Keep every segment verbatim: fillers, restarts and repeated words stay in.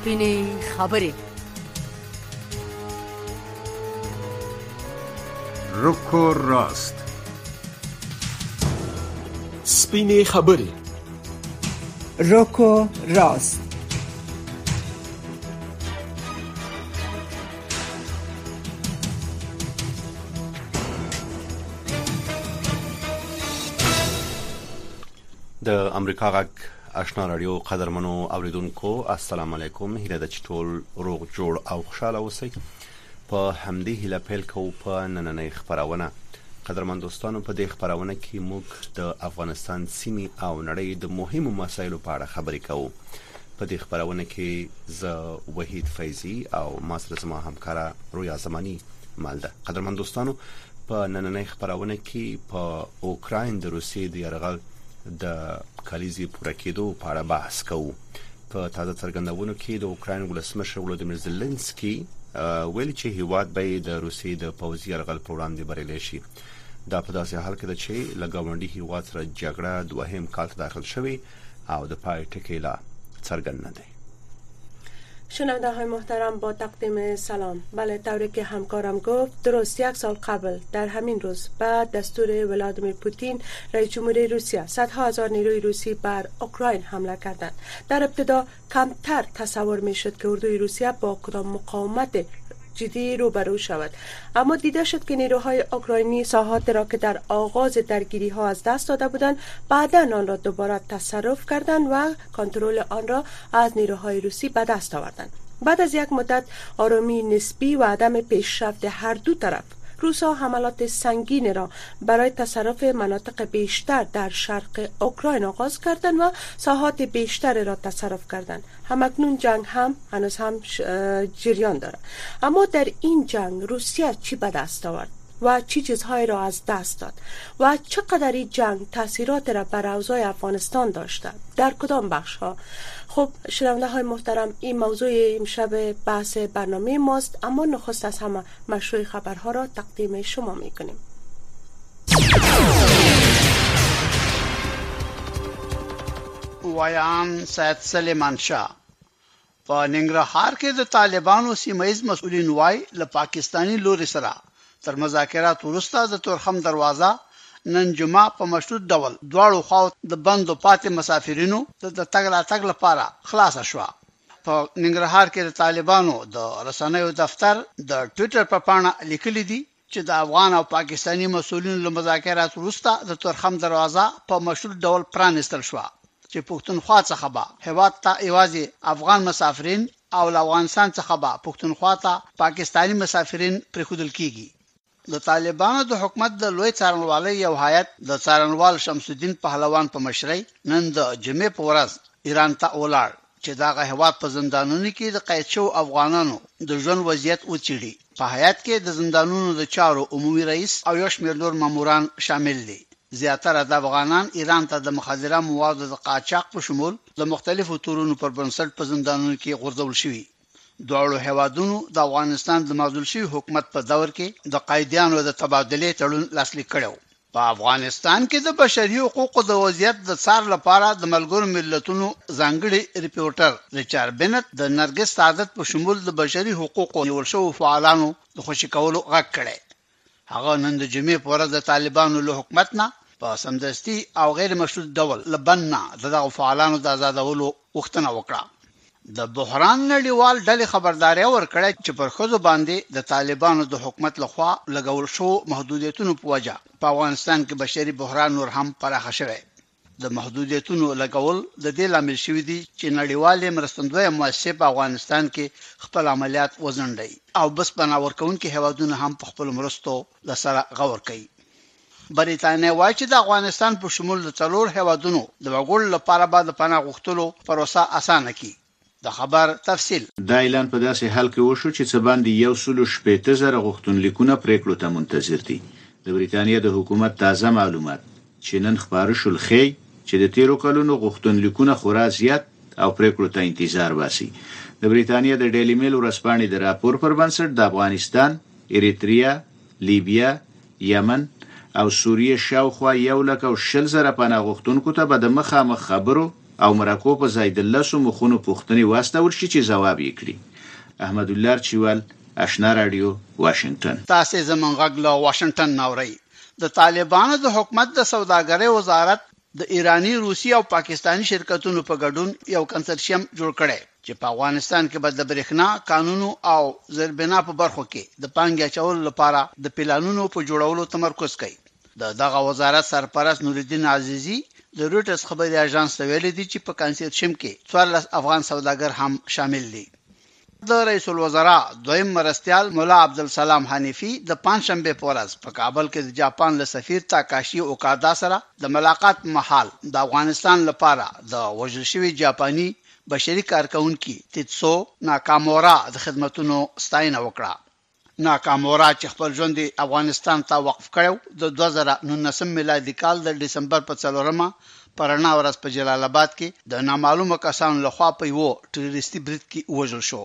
سپینې خبرې. رکو راست. سپینې خبرې. رکو راست. د امریکا غږ آشنا رادیو قدرمنو اوریدونکو السلام علیکم. هیله ده چې ټول روغ جوړ او خوشاله اوسئ. په همدې هیله پیل کوو په نننۍ خبرونه. قدرمن دوستانو، په دې خبرونه کې موږ د افغانستان سیمې او نړۍ د مهمو مسایلو په اړه خبرې کوو. په دې خبرونه کې زه وحید فیضی او ما سره زما همکاره رویا زمانی مل ده. قدرمن دوستانو، په نننۍ خبرونه کې په اوکراین د روسیې د یرغل د کلیزې پوره کېدو په اړه بحث کوو. په تازه څرګندونو کې د اوکراین ولسمشر ولودیمیر زلنسکي ویلي چې هیواد به د روسیې د پوځي یرغل پر وړاندې بریالی شي. دا په داسې حال کې ده چې له ګاونډي هیواد سره جګړه دوهم کال ته داخل شوی او د پای ټکی لا څرګند نه دی. شنونده های محترم، با تقدیم سلام. بله، طوری که همکارم گفت، درست یک سال قبل در همین روز بعد دستور ولادیمیر پوتین رئیس جمهوری روسیه صدها هزار نیروی روسی بر اوکراین حمله کردند. در ابتدا کمتر تصور می شد که اردوی روسیه با کدام مقاومت جدی روبرو شود، اما دیده شد که نیروهای اوکراینی ساحات را که در آغاز درگیری ها از دست داده بودند بعداً آن را دوباره تصرف کردند و کنترل آن را از نیروهای روسی به دست آوردند. بعد از یک مدت آرامی نسبی و عدم پیشرفت هر دو طرف، روس‌ها حملات سنگین را برای تصرف مناطق بیشتر در شرق اوکراین آغاز کردند و ساحات بیشتر را تصرف کردند. همکنون جنگ هم هنوز هم جریان دارد. اما در این جنگ روسیه چی به دست آورد و چی چیزهایی را از دست داد و چقدر این جنگ تاثیرات را بر اوضاع افغانستان داشته، در کدام بخش ها؟ خب شنونده های محترم، این موضوع امشب بحث برنامه ماست، اما نخست از همه مشروع خبرها را تقدیم شما می کنیم. ویان سید سلیمان شاه په ننګرهار کې د طالبانو سیمه‌ییز مسؤلین وای له پاکستانی لوري سره تر مذاکرات وروسته د تورخم دروازه نن جمعه په مشروط ډول دواړو خواو د بندو پاتې مسافرینو د تګ راتګ لپاره خلاصه شوه. په ننګرهار کې د طالبانو د رسنیو دفتر د ټوئیټر په پاڼه لیکلي دي چې د افغان او پاکستانی مسؤلینو له مذاکرات وروسته د تورخم دروازه په مشروط ډول پرانیستل شوه چې پښتونخوا څخه به هیواد ته یوازې افغان مسافرین او له افغانستان څخه به پښتونخوا ته پاکستانی مسافرین پرېښودل کیږي. د طالبانو د حکومت د لوی څارنوالۍ یو هیئت د څارنوال شمس الدین پهلوان په مشرۍ نن د جمعې په ورځ ایران ته ولاړ چې دغه هیواد په زندانونو کې د قید شوو افغانانو د ژوند وضعیت وڅېړي. په هیئت کې د زندانونو د چارو عمومي رئیس او یو شمېر نور ماموران شامل دي. زیاتره د افغانان ایران ته د مخدره موادو د قاچاق په شمول د مختلفو تورونو پر بنسټ په زندانونو کې غورځول شوي. دواړو هیوادونو د افغانستان د معزول شوي حکومت په دور کې د قیدیانو د تبادلې تړون لاسلیک کړو. په افغانستان کې د بشري حقوقو د وضعیت د څار لپاره د ملګرو ملتونو ځانګړي ریپورټر ریچارډ بنت د نرګس سعادت په شمول د بشري حقوقو نیول شوو فعالانو د خوشي کولو غږ کړی. هغه نن د جمعې په ورځ د طالبانو له حکومت نه په سمدستي او غیر مشروط ډول لبنه دغه فعالانو د آزادولو غوښتنه وکړه. د بحران نړیوال ډلې خبرداري ورکړه چې پر خزو باندې د طالبانو د حکومت لخوا لګول شو محدودیتونو په وجه په افغانستان کې بشري بحران نور هم پراخه شوی. د محدودیتونو لګول د دې لامل شوی دی چې نړیوالې مرستندویه مؤسسې په افغانستان کې خپل عملیات وزنډي او بس بناور کوونکي هیوادونه هم په خپل مرستو لسره غور کوي. بریتانیا وايي چې د افغانستان په شمول د څلور هیوادونو د وګړو لپاره به د پناه غوښتلو پروسه اسانه کړي. د خبر تفصیل دا اعلان په داسې حال کې وشو چې څه باندې یو سل شپېته زره غوښتنلیکونه پریکړو ته منتظر دي. د بریتانیا د حکومت تازه معلومات چې نن خبره شول خي چې د تیرو کلونو غوښتنلیکونه خورا زیات او پریکړو ته انتظار باسي. د بریتانیا د ډیلی میل ورځپاڼې د راپور پر بنسټ د افغانستان، اریتریا، لیبیا، یمن او سوریه شاوخوا یو لک او شل زره پناه غوښتونکو ته به د مخامخ خبرو او مرکو په ځای د لسو مخونو پوښتنې واستول شي چې ځواب یې کړي. احمد الله چوال، آشنا رادیو، واشنگټن. تاسو زمونږ غږ له واشنگټن نوري. د طالبانو د حکومت د سوداګرۍ وزارت د ایرانی، روسي او پاکستانی شرکتونو په ګډون یو کنسرشیم جوړ کړی چې په افغانستان کې به د برېښنا قانونو او زیربنا په برخو کې د پانګې اچولو لپاره د پلانونو په جوړولو تمرکز کوي. د دغه وزارت سرپرست نورالدین عزیزی د روټرز خبري اژانس ته ویلي دي چې په کنسرشیم کې څوارلس افغان سوداګر هم شامل دي. د رئیس الوزرا دویم مرستیال مولا عبدالسلام حنیفی د پنځشنبه په ورځ په کابل کې د جاپان له سفیر تاکاشي اوکادا سره د ملاقات مهال د افغانستان لپاره د وژل شوي جاپاني بشري کارکونکو تیتسو ناکامورا د خدماتونو ستاینه وکړه. ناکامورا چې خپل ژوند افغانستان ته وقف کړو د دوه زره نولسم میلادي کال د دسمبر په څلورمه پرنا ورځ په جلال آباد کې د نامعلومه کسانو لخوا په یو ټیرریستي برید کې وژل شو.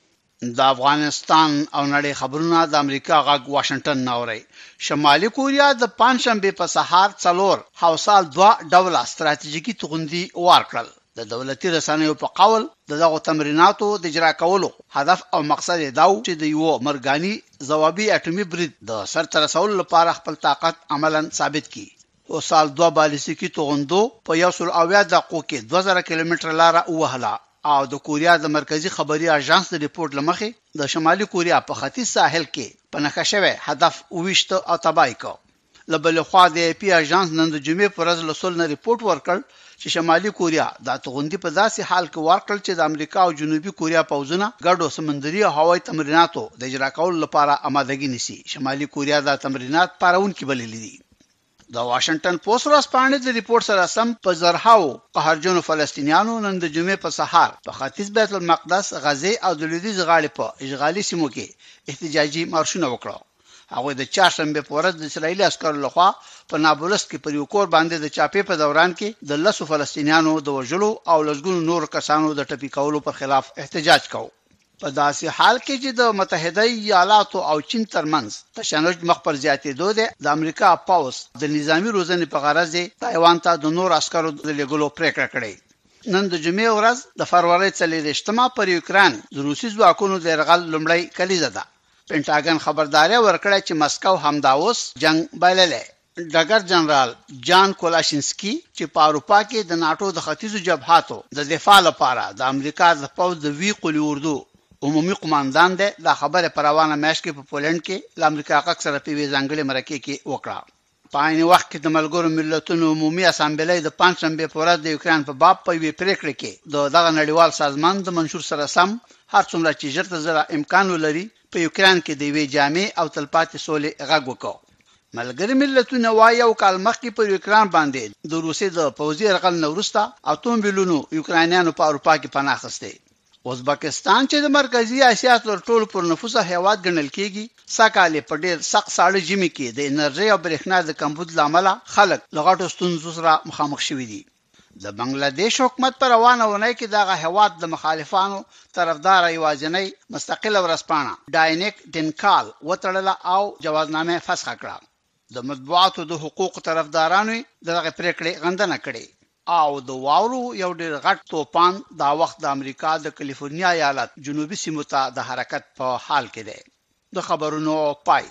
د افغانستان او نړۍ خبرونه د امریکا غږ واشنگټن نوري. شمالي کوریا د پنځشنبه په سهار څلور حوصال دوه ډوله ستراتیژیکي توغندي ورکړل. د دولتي رسنیو په قول دغه تمریناتو د اجرا کولو هدف او مقصد دا و چې د یو مرګاني ځوابي اټومي برید د سرته رسولو لپاره خپل طاقت عملاً ثابت کړي. او سال دوه بالستیکي توغندو په یو سل اویا دقیقو کې دوه زره کیلومتر لاره وهله او د کوریا د مرکزی خبري اژانس د ریپورت لمخې د شمالي کوریا په ختیځ ساحل کې په نښه شوی هدف وویشت او تباهي کړ. لبل خو د ای پی اژانس نن د جمعې پر ورځ لسول نه ریپورت ورکړ چې شمالي کوریا د توغندي په داسې حال کې ورکړل چې د امریکا او جنوبي کوریا پوځونه ګډو سمندري او هوایي تمریناتو د اجرا کولو لپاره آمادګي نیسي. شمالي کوریا د تمرینات پارونکي بللي دي. د واشنگټن پوسټ ورځپاڼې د ریپورت سره سم په زرهاو قهرجنو فلسطینیانو نن د جمعې په سهار په ختیځ بیت المقدس، غزه او د لویدیځ غاړې په اشغالي سیمو کې احتجاجي مارشونه وکړو. هغه د چهارشنبه په ورځ د اسرایلی عسکرو لخوا په نابلس کې پر یو کور باندې د چاپې په دوران کې د لسو فلسطینیانو د وژلو او لسګونو نور کسانو د ټپي کولو پر خلاف احتجاج کاوه. په داسې حال کې چې د متحده ایالاتو او چین ترمنځ تشنج مخ پر زیاتېدو دی، د امریکا پاوس د نظامی روزنې په غرض تایوان ته د نور عسکرو د لګولو پریکړه کړې. نن د جمعې ورځ د فروری څلېرویشتمه پر یوکران د روسي ځواکونو د یرغل لومړی کلیزه ده. پینټاګن خبرداري ورکړه چې مسکو همدا اوس جنگ بایللې. ډګر جنرال جان کولاشینسکی چې په اروپا کې د ناتو د ختیځو جبهاتو د دفاع لپاره د امریکا د پوځ د وی قلی اردو عمومي قوماندان دی، دا خبره پر روانه میاشت کې په پولند کې د امریکا غږ سره په وی ځانګړي مرکه کې وکړه. په عین وخت کې د ملګرو ملتونو عمومي اسامبلې د پنځشنبه په ورځ د یوکران په باب په وی پریکړه کې د دغه نړیوال سازمان د منشور سره سم هر څومره چې ژر تر ژره امکان ولري په یوکران کې د وی جامع او تلپاتې سولې غږ وکړ. ملګری ملتونه وايي یو کال مخکې پر یوکران باندې د روسي د پوځي یرغل نه وروسته اتم بیلونو یوکرانیانو په اروپا کې پناه اخیسته. ازبکستان چې د مرکزی اسیا تر ټولو پر نفوسه هیواد ګڼل کیږي، سکهاله په ډیر سخت ساړه ژمي کې د انرژي او برېښنا د کمبود لامل خلک لغړو ستونزو سره مخامخ شوي دي. د بنگلاديش حکومت پر روانه ونې کې دغه هیواد د مخالفانو طرفدار ایوازنۍ مستقله ورسپانه ډاینیک ډینکال وتړله او جوازنامه فسخ کړه. د مطبوعاتو د حقوق طرفدارانو دغه پریکړه غندنه کړې او د واورو یو ډېر غټ توپان دا وخت د امریکا د کالیفورنیا ایالت جنوبي سیمو ته د حرکت په حال کې دی. د خبرونو پای.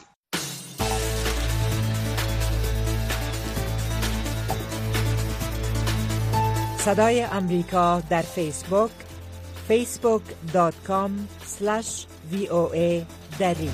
صدای امریکا در فیسبوک فیسبوک دات کام اسلش وی او ای دری.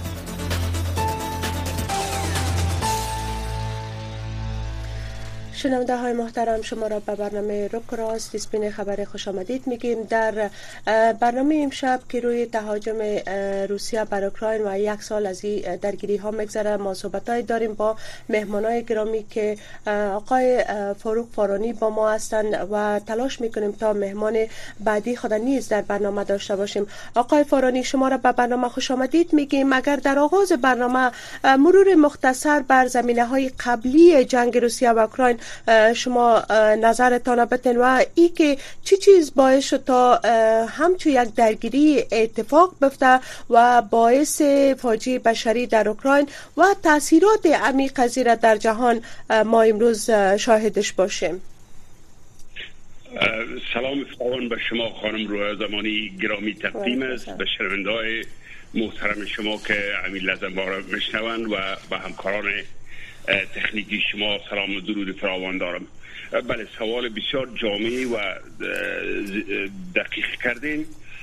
شنونده های محترم، شما را به برنامه رک راست اسپین خبر خوش آمدید میگیم. در برنامه امشب که روی تهاجم روسیه بر اوکراین و یک سال از این درگیری ها میگذره، ما صحبت های داریم با مهمانای گرامی که آقای فاروق فارانی با ما هستند و تلاش میکنیم تا مهمان بعدی خود نیز در برنامه داشته باشیم. آقای فارانی، شما را به برنامه خوش آمدید میگیم. اگر در آغاز برنامه مرور مختصر بر زمینه های قبلی جنگ روسیه و اوکراین شما نظرتان بتن و ای که چی چیز باعث شد تا همچون یک درگیری اتفاق بفته و باعث فاجعه بشری در اوکراین و تاثیرات عمیق قضیه در جهان ما امروز شاهدش باشیم. سلام فراوان به شما خانم رویا زمانی گرامی تقدیم است، به شنونده‌های محترم شما که همین لحظه ما را میشنوند و به همکاران تکنیکی شما سلام و درود فراوان دارم. بله، سوال بسیار جامع و دقیق کردین.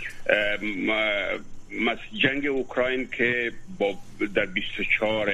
جنگ اوکراین که با در بیست و چهار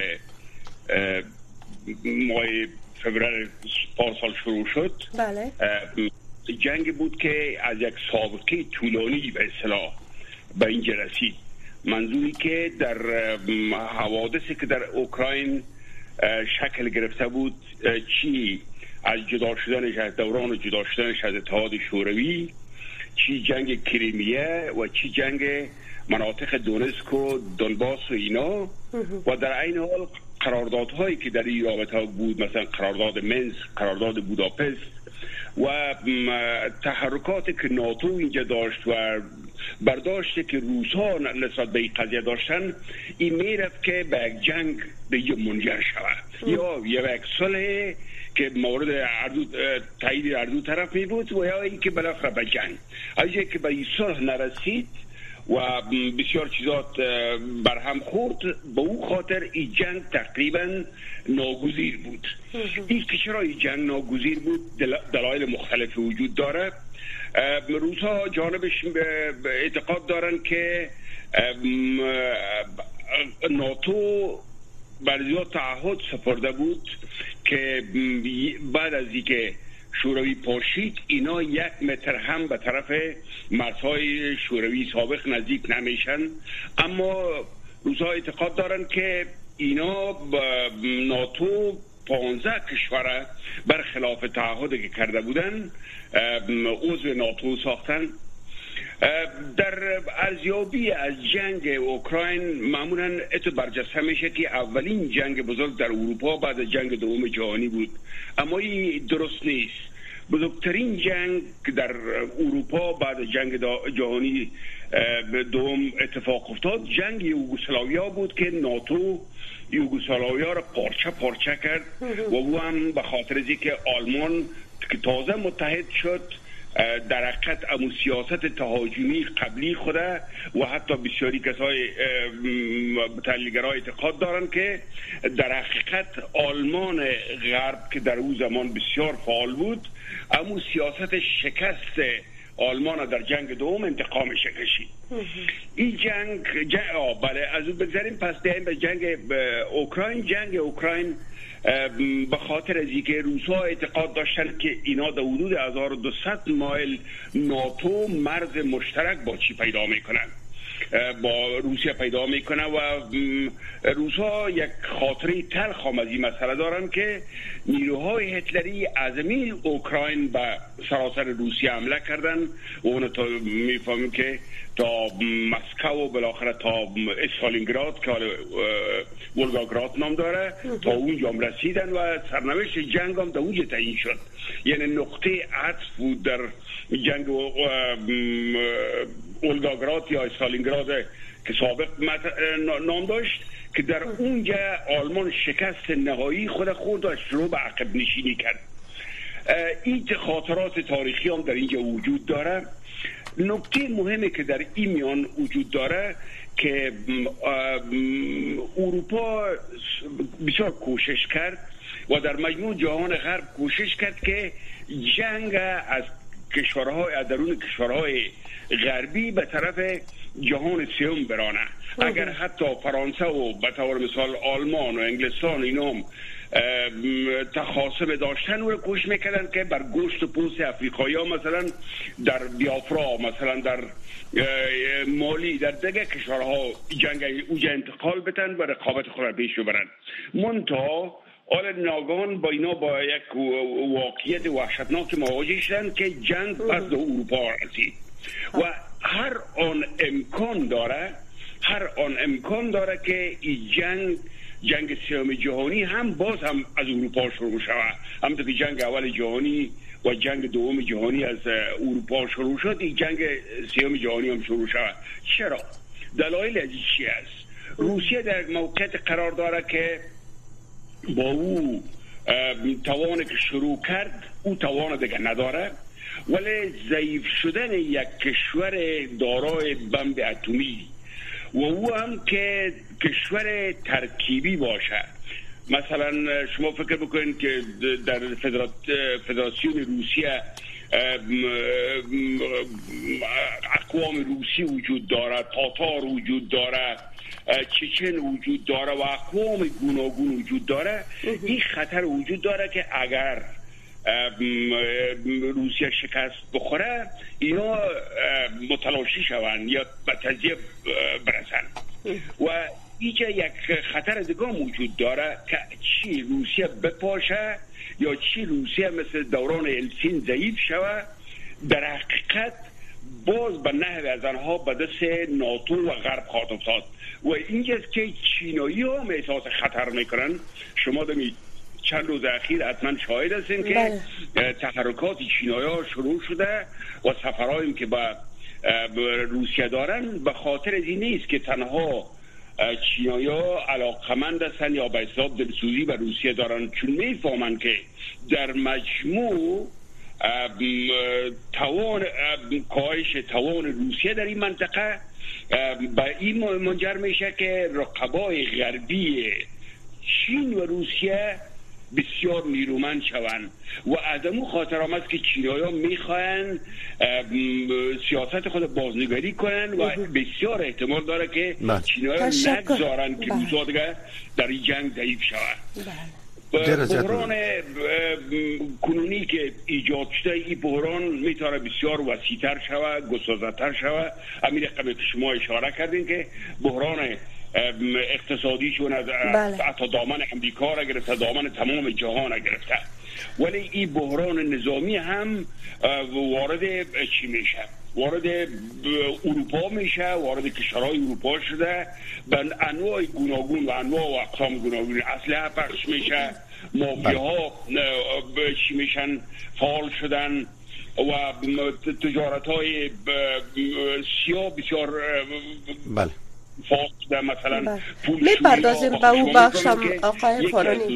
ماه فوریه پارسال شروع شد، بله، جنگ بود که از یک سابقه طولانی به اصطلاح به اینجا رسید. منظوری که در حوادثی که در اوکراین شکل گرفته بود، چی از جدا شدنش از دوران جدا شدنش از اتحاد شوروی، چی جنگ کریمیه و چی جنگ مناطق دونسک و دونباس و اینا، و در عین حال قراردادهایی که در این رابطه بود، مثلا قرارداد منسک، قرارداد بوداپست و تحرکاتی که ناتو اینجا داشت و برداشتی که روس‌ها نسبت به این قضیه داشتن، این میرفت که به یک جنگ به اینجا منجر شود یا یک صلح که مورد اردو تایید اردو طرف می بود و یا اینکه بالاخره به جنگ. اگه که به این صلح نرسید و بسیار چیزات برهم خورد، به اون خاطر این جنگ تقریبا ناگزیر بود. این که چرا این جنگ ناگزیر بود دلایل مختلف وجود داره. روس‌ها جانبش اعتقاد دارن که ناتو برای تعهد سپرده بود که بعد از اینکه شوروی پاشید اینا یک متر هم به طرف مرزهای شوروی سابق نزدیک نمیشن، اما روس‌ها اعتقاد دارن که اینا ناتو پانزده کشور برخلاف تعهدی که کرده بودن عضو ناتو ساختن. در ارزیابی از جنگ اوکراین معمولا اتو برجسته میشه که اولین جنگ بزرگ در اروپا بعد از جنگ دوم جهانی بود، اما این درست نیست. بزرگترین جنگ که در اروپا بعد از جنگ جهانی دوم اتفاق افتاد جنگ یوگسلاویا بود که ناتو یوگسلاویا را پارچه پارچه کرد و او هم به خاطر از اینکه آلمان که تازه متحد شد در حقیقت امو سیاست تهاجمی قبلی خوده و حتی بسیاری کسای تحلیلگرای اعتقاد دارن که در حقیقت آلمان غرب که در اون زمان بسیار فعال بود امو سیاست شکست آلمان در جنگ دوم انتقامش کشید. این جنگ, جنگ آه بله از اون بگذاریم، پس دهیم به جنگ اوکراین. جنگ اوکراین به خاطر از اینکه روس‌ها اعتقاد داشتن که اینا در حدود هزار و دویست مایل ناتو مرز مشترک با چی پیدا میکنن، با روسیه پیدا میکنه و روس‌ها یک خاطره تلخ هم از این مسئله دارن که نیروهای هتلری از این اوکراین به سراسر روسیه حمله کردن و اون تا میفهمیم که تا مسکو و بالاخره تا استالینگراد که حالا ولگاگراد نام داره تا اونجا هم رسیدن و سرنوشت جنگ هم در اونجا تعیین شد. یعنی نقطه عطف بود در جنگ ولگاگراد یا استالینگراد که سابق نام داشت که در اونجا آلمان شکست نهایی خود خورد و شروع به عقب نشینی کرد. این خاطرات تاریخی هم در اینجا وجود داره. نکته مهمی که در این میان وجود داره که اروپا بسیار کوشش کرد و در مجموع جهان غرب کوشش کرد که جنگ از کشورهای از درون کشورهای غربی به طرف جهان سوم برانه. اگر حتی فرانسه و به طور مثال آلمان و انگلستان اینام تخاصم داشتن و کوشش میکردن که بر گوشت و پوست افریقایی ها مثلا در بیافرا، مثلا در مالی، در دیگه کشورها جنگ اوج انتقال بتن و رقابت خود را پیش ببرن. منتها حالا ناگهان با اینا با یک واقعیت وحشتناک مواجه شدن که جنگ پس در اروپا رسید و هر آن امکان داره هر آن امکان داره که این جنگ جنگ سوم جهانی هم باز هم از اروپا شروع شود. همونطور که جنگ اول جهانی و جنگ دوم جهانی از اروپا شروع شد، این جنگ سوم جهانی هم شروع شود. چرا؟ دلایل از چی است؟ روسیه در موقعیت قرار داره که با او توان که شروع کرد او توان دیگه نداره ولی ضعیف شدن یک کشور دارای بمب اتمی و او هم که کشور ترکیبی باشه. مثلا شما فکر بکنید که در فدراسیون روسیه اقوام روسی وجود داره، تاتار وجود داره، چچن وجود داره و اقوام گوناگون وجود داره. این خطر وجود داره که اگر روسیه شکست بخوره اینا متلاشی شوند یا به تجزیه برسن و اینجا یک خطر دیگه موجود داره که چی روسیه بپاشه یا چی روسیه مثل دوران السین ضعیف شوه، در حقیقت باز به نحو از آنها به دست ناتو و غرب خواهد افتاد و اینجاست که چینایی هم احساس خطر میکنن. شما دمی چند روز اخیر حتما شاهد هستین که تحرکات چینایی ها شروع شده و سفرهایی که به روسیه دارن به خاطر از این نیست که تنها چینایی ها علاقمند هستن یا به حساب دلسوزی به روسیه دارن، چون میفهمن که در مجموع توان کاهش توان روسیه در این منطقه به این منجر میشه که رقبای غربی چین و روسیه بسیار نیرومند شوند و از امو خاطر هم است که چینایی ها میخواین سیاست خود بازنگری کنن و بسیار احتمال داره که چینایی ها نگذارن که روسا دیگه در این جنگ ضعیف شوند. بحران کنونی که ایجاد شده این بحران میتونه بسیار وسیع‌تر شوه، گسترده‌تر شوه. همین رقمی که شما اشاره کردین که بحران اقتصادیشون از حتی دامن امریکا را گرفته، دامن تمام جهان را گرفته، ولی این بحران نظامی هم وارد چی میشه؟ وارد اروپا میشه، وارد کشورهای اروپا شده، به انواع گوناگون و انواع و اقسام گوناگون اسلحه پخش میشه، مافیاها چی میشن فعال شدن و تجارت های سیاه بسیار بله فاصله مثلا میپردازیم به او بخشم آقای فارانی.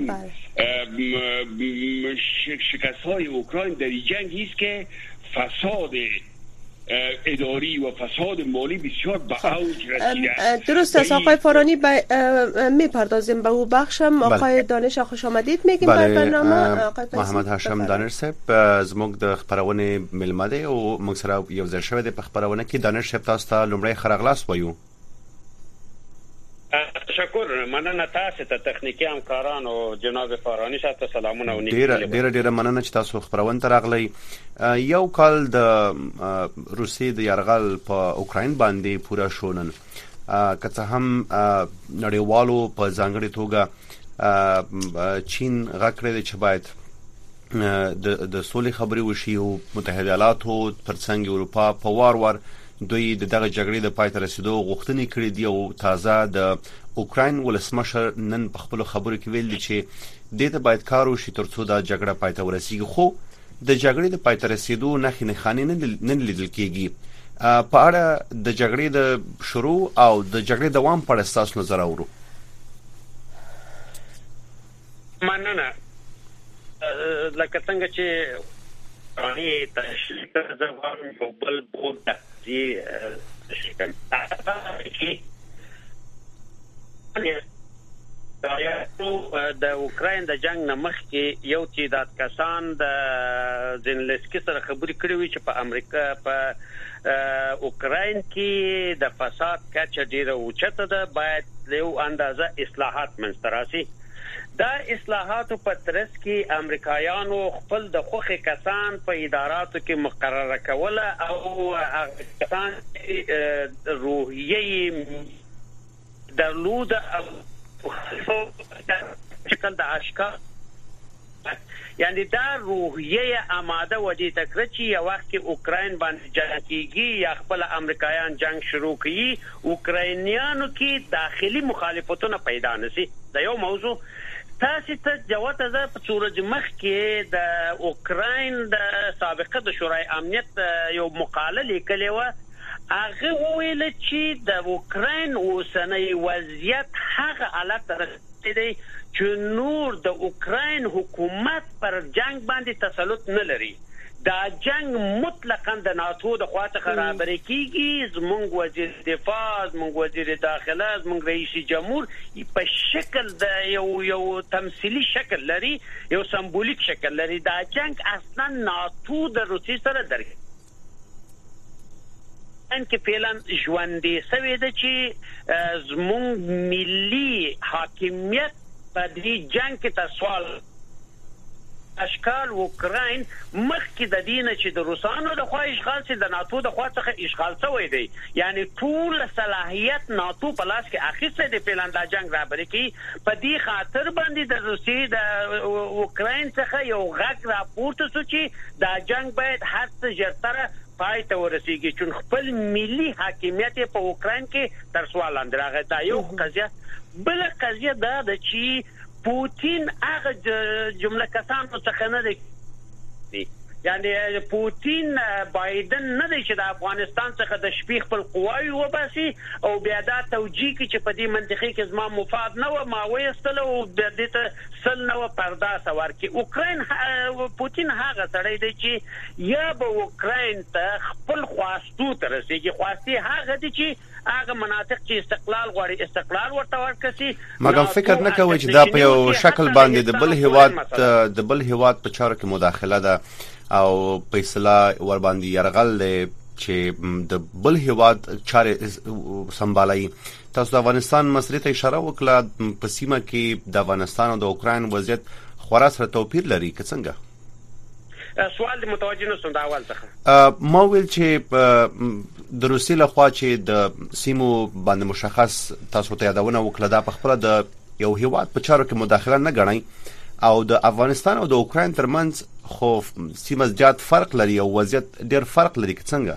شکست های اوکراین در این جنگ است که فساد اداری و فساد مالی بسیار به اوج رسیده. درست است آقای فارانی، میپردازیم به او بخشم. آقای دانش خوش آمدید میگیم بر برنامه. محمد هاشم دانش صاحب زموږ د خبرونه ملمه ده او موږ سره یو ځای شوی د خبرونه کې دانش صاحب تاسو ته لومړی خرغلاس وایو. تشکر، مننه تاسو ته تخنیکی همکاران او جناب فارانی صاحب ته سلامونه او ډیر ډیر ډیر مننه چې تاسو خبرونه راغلی. یو کال د روسیې د یرغل په اوکراین باندې پورا شونن که څه هم نړیوالو په ځانګړي توګه چین غږ کړی چې باید د د سولې خبرې وشي او متحده ایالاتو ترڅنګ اروپا په وار وار دوی د دغه جګړې د پای ته رسیدو غوښتنې کړې دي او تازه د اوکراین ولسمشر نن په خپل خبرو کې ویل دي چې دې ته باید کار وشي ترڅو دا جګړه پای ته ورسیږي، خو د جګړې د پای ته رسیدو نښې نښانې نه لیدل کېږي. په اړه د جګړې د شروع او د جګړې دوام په اړه ستاسو نظر اورو. مننه. لکه څنګه چې رانی تشریح کړم یو بل بود دی شکل کی د اوکراین د جنگ نه مخکې یو چې د کسان د زنلسکی سره خبرې کړې وي چې په امریکا په اوکراین کې د فساد کچه ډیره اوچته ده، باید له اندازه اصلاحات منځته راشي. دا اصلاحاتو په ترڅ کې امریکایانو خپل د خوخي کسان په اداراتو کې مقرره کوله او کسان روحیه درلود او شکل د اشکال یعنی دا روحیه آماده ودی تکرچی یا وخت کې اوکراین باندې جنگ کیږي یا خپل امریکایان جنگ شروع کوي، اوکراینیانو کې داخلي مخالفتونه پیدا نشي. دا یو موضوع. تاسو ته جواب ده په صورت مخ کې د اوکراین د سابقه د شورای امنیت یو مقاله لیکلې و، هغه ویل چې د اوکراین اوسنۍ وضعیت هغه حالت رسیدي چې نور د اوکراین حکومت پر جنگ باندې تسلط نه لري، دا جنگ مطلقاً د ناتو د خوا څخه رابرې کیږي. زمونږ وزیر دفاع، زمونږ وزیر داخله، زمونږ رئیس جمهور په شکل د یو یو تمثيلي شکل لري، یو سمبولیک شکل لري. دا جنگ اصلا ناتو د روسي سره درګي ان کې فعلا ژوندې سوي ده چې زمونږ ملي حاکمیت په دې جنگ کې تسوال اشکال اوکراین مخکې د دینه چې د روسانو د خوا اشغال سي د ناتو د خوا څخه اشغال شوی دی، یعنی ټول صلاحیت ناتو په لاس کې اخیسته دی. فعلا دا جنگ رابرې کی په دې خاطر باندې د روسي د اوکراین څخه یو غږ راپورته شو چې دا جنگ باید هر څه ژر پای ته ورسیږي، چون خپل ملي حاکمیت په اوکراین کې تر سوال لاندې راغی. دا یو قضیه. بل قضیه دا ده چې پوتین هغه جمله کسانو څخه نه دی، یعنی پوتین بایدن نه دی چې د افغانستان څخه د شپې خپل قواوی وباسي او بیا دا توجیه کوي چې په دې منطقه کې زما مفاد نه و، ما ویستل او د دې ته سل نه و پرداس ورکي. اوکراین پوتین هغه سړی دی چې یا به اوکراین ته خپل خواستو ته رسیږي. خواستی هغه دی چې هغه مناطق چې استقلال غواړي استقلال ورته ورکړي. مګر فکر نه کوي چې دا په یو شکل باندې د بل هیواد د بل هیواد په چارو کې مداخله ده او فیصله ور باندې يرغل دی چې د بل هیواد چارې سمبالای. تاسو د افغانستان مسلې ته اشاره وکړه، په سیمه کې د افغانستان او د اوکراین وضعیت خورا سره توپیر لري که څنګه؟ سوال متوجه نشوم د اول څخه. ما ویل چې د روسي لخوا چې د سیمو باندې مشخص تاسو ته یادونه وکړه دا په خپل د یو هیواد په چارو کې مداخله نه غنئ او د افغانستان او د اوکراین ترمنځ خو سیمه زیات فرق لري او وضعیت ډیر فرق لري که څنګه؟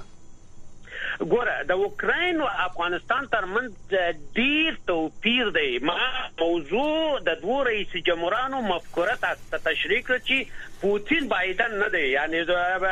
ګوره د اوکراین او افغانستان ترمنځ ډیر توپیر دی. ما موضوع د دوه رئیس جمهورانو مفکوره ته تشریح کړ چې پوتین بایدن نه دی، یعنی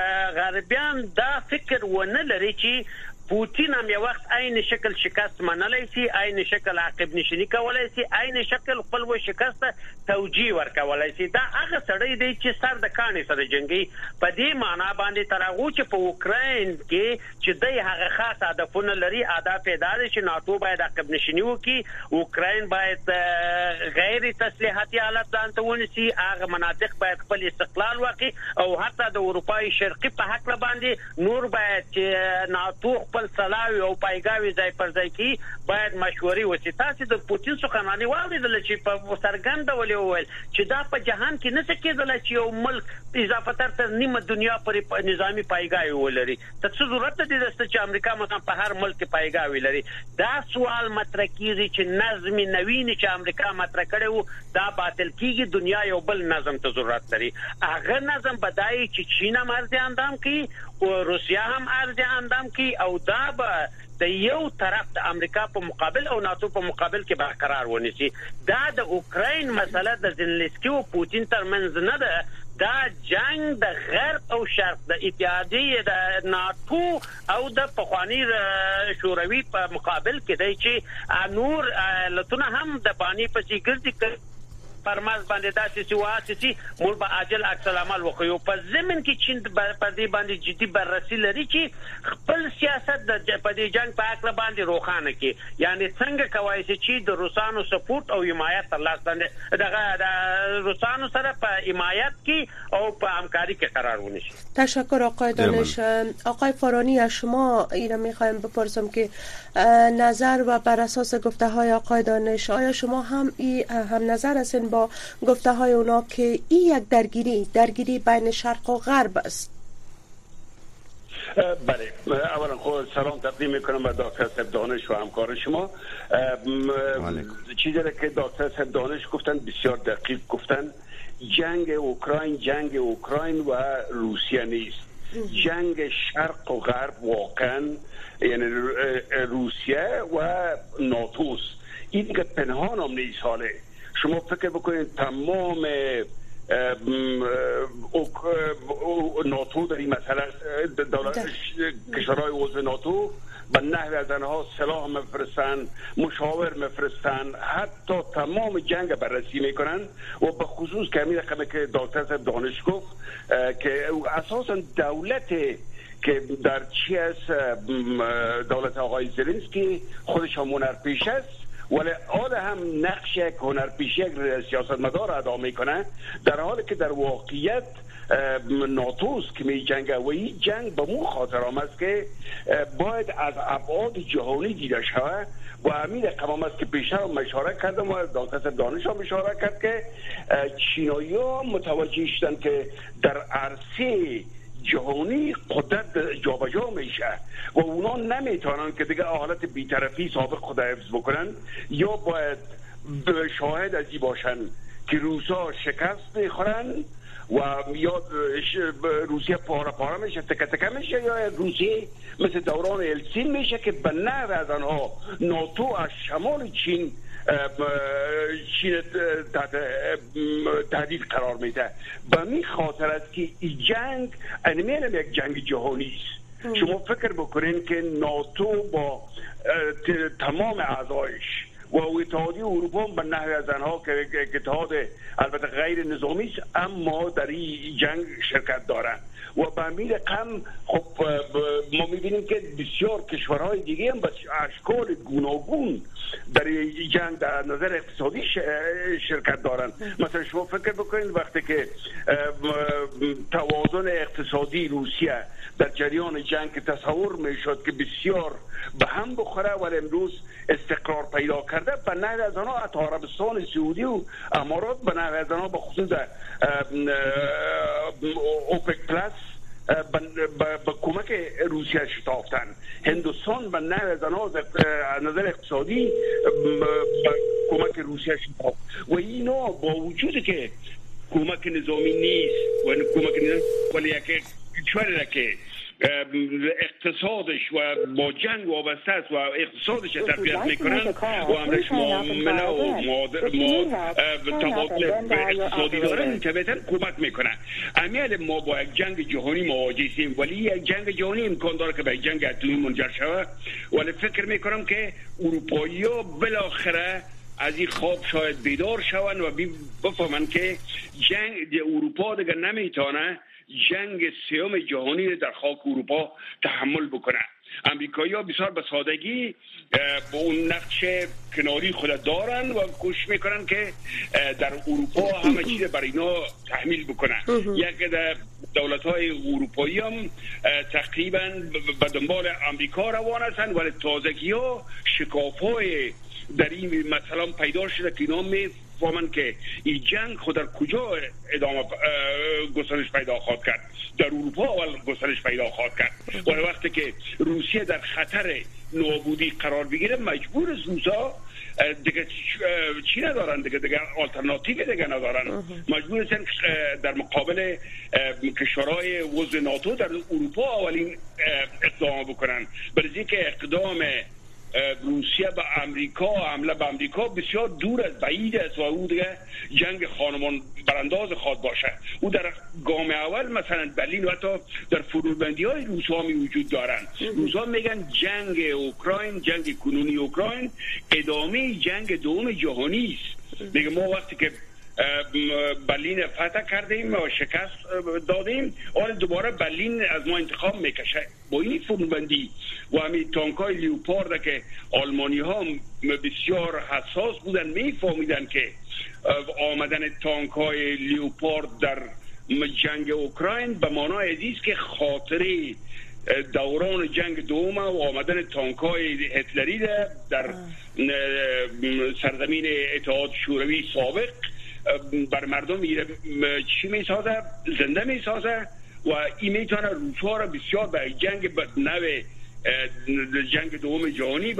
غربیان دا فکر ونه لري چې پوتین هم یو وخت عین شکل شکست منلای شي، عین شکل عقب نشینی کولای شي، عین شکل خپل و شکست توجیه ورکولای شي. دا هغه سړی دی چې سر د کانې سره جنگي. په دې معنا باندې ترغو چې په اوکراین کې چې د هغه خاص هدفونه لري، اهداف اداري چې ناتو باید عقب نشینی وکړي، اوکراین باید غیر تسلیحاتي حالت ځان ته ونیسي، هغه مناطق باید خپل استقلال وکړي او حتی د اروپای شرقي په حق باندې نور باید چې ناتو خپل سلاوي او پایګاوي ځای پر ځای کی باید مشورې وشي. تاسو د پوتین سخنرانی واوریدل چې په سرګند ولې وویل چې دا په جهان کې نه څه کېدل چې یو ملک اضافه تر نیمه دنیا پر نظامی پایګاوي ولري. ته څه ضرورت دی چې امریکا مثلا په هر ملک پایګاوي لري؟ دا سوال مطرح کیږي چې نظم نوین چې امریکا مطرح کړي وو دا باطل کیږي. دنیا یو بل نظم ته ضرورت لري. هغه نظم بدایي چې چین هم ارزه اندام کوي او روسیا هم ارزه اندام کوي او دا به د یو طرف د امریکا په مقابل او ناتو په مقابل کې برقرار ونیسي. دا د اوکراین مسله د زلنسکي او پوتین ترمنځ نه ده، دا جنگ د غرب او شرق د اتحادیې د ناتو او د پخوانی شوروي په مقابل کې دی چې نور لتون هم د بانی په سیګرټي پرماز باندې داسې سی واسي مول به عاجل عکس العمل وکړي. په زمين کې چین په دې باندې جدي بررسي لري چې خپل سیاست د په دې جنگ په اړه باندې روښانه کړي، یعنی څنګه کوي چې د روسانو سپورټ او حمایت ترلاسه دغه د روسانو سره په حمایت کې او په همکاری کې قرار ونیسي. تشکر آقای دانش. آقای فارانی از شما اینا میخوایم بپرسم که نظر و بر اساس گفته های آقای دانش آیا شما هم ای هم نظر هستین با گفته های اونا که این یک درگیری درگیری بین شرق و غرب است؟ بله، اولا خود سلام تقدیم میکنم به دکتر صاحب دانش و همکار شما. چیزی که دکتر صاحب دانش گفتن بسیار دقیق گفتن. جنگ اوکراین جنگ اوکراین و روسیه نیست، جنگ شرق و غرب واقعا یعنی روسیه و ناتوست. این که پنهان هم نیست. حاله شما فکر بکنید تمام ناتو در این مسئله دولت کشورهای عضو ناتو به نحو از آنها سلاح میفرستند، مشاور میفرستند، حتی تمام جنگ بررسی میکنند و به خصوص که همین رقمی که دکتر صاحب دانش گفت که اساسا دولت که در چی است دولت آقای زلنسکی خودش هم هنرپیش است، ولی آن هم نقش یک هنرپیشه یک سیاستمدار ادا میکنه، در حالی که در واقعیت ناتوست که می جنگه و این جنگ به مو خاطر آمد که باید از ابعاد جهانی دیده شود و همین رقم است که پیشتر هم اشاره کردم و دکتر دانش هم اشاره کرد که چینایی ها متوجه شدند که در عرصه جهانی قدرت جابجا میشه و اونا نمیتونن که دیگه حالت بی‌طرفی سابق خود حفظ بکنن، یا باید شاهد از این باشن که روسا شکست میخورن و یا روسیه پاره پاره میشه، تکه تکه میشه، یا روسیه مثل دوران السین میشه که به نحو از آنها ناتو از شمال چین چین تحت تهدید قرار میده. به می خاطر است که این جنگ انمینم یک جنگ جهانی است. شما فکر بکنین که ناتو با تمام اعضایش و اتحادیه اروپا به نحو از آنها که اتحاد البته غیر نظامی است اما در این جنگ شرکت دارند و به همین رقم خب ما میبینیم که بسیار کشورهای دیگه هم به اشکال گوناگون در این جنگ در نظر اقتصادی شرکت دارند. مثلا شما فکر بکنید وقتی که توازن اقتصادی روسیه در جریان جنگ تصور میشد که بسیار به هم بخوره و امروز استقرار پیدا کرده، به نحو از آنها حتی عربستان سعودی و امارات به نحو از آنها به خصوص اوپک پلاس به کمک روسیه شتافتن. هندوستان به نحو از آنها از نظر اقتصادی به کمک روسیه شتافت و اینا با وجود که کمک نظامی نیست و کمک نظامی ولی یک کشوری که اقتصادش و با جنگ وابسته است و اقتصادش تقویت میکنن و امرش معامله و تبادل اقتصادی دارن طبیعتا کمک میکنن. امیال ما با یک جنگ جهانی مواجه هستیم ولی یک جنگ جهانی امکان داره که به جنگ اتمی منجر شود، ولی فکر میکنم که اروپایی ها بالاخره از این خواب شاید بیدار شون و بفهمن که جنگ اروپا دیگه نمیتونه جنگ سیوم جهانی در خاک اروپا تحمل بکنه. امریکایی ها بسیار به سادگی با اون نقش کناری خود دارن و کوشش میکنن که در اروپا همه چیز برای اینا تحمیل بکنن. یک دولت های اروپایی هم تقریبا به دنبال امریکا روان هستند ولی تازگی ها شکاف های در این مثلا پیدا شده که اینا میفهمن که این جنگ خود در کجا ادامه گسترش پیدا خواهد کرد، در اروپا اول گسترش پیدا خواهد کرد و وقتی که روسیه در خطر نابودی قرار بگیره مجبور است روسا دیگه چی ندارن، دیگه دیگه آلترناتیو دیگه ندارن، مجبور هستن در مقابل کشورهای عضو ناتو در اروپا اولین اقدام بکنن. برای که اقدام روسیه به امریکا، حمله به امریکا بسیار دور از بعید است و او دیگه جنگ خانمان برانداز خواد باشه. او در گام اول مثلا برلین و حتی در فرودبندی های روسا می وجود دارن. روسا میگن جنگ اوکراین، جنگ کنونی اوکراین ادامه جنگ دوم جهانی است. میگه ما وقتی که برلین فتح کردیم و شکست دادیم حالا دوباره برلین از ما انتخاب میکشه. با این فرمبندی و همین تانکای لیوپارد که آلمانی ها بسیار حساس بودن میفهمیدن که آمدن تانکای لیوپارد در جنگ اوکراین به معنای ازیست که خاطره دوران جنگ دوم و آمدن تانکای هتلری در سرزمین اتحاد شوروی سابق بر مردم چی میسازه؟ زنده میسازه و این میتونه روس‌ها را بسیار به جنگ به نوع جنگ دوم جهانی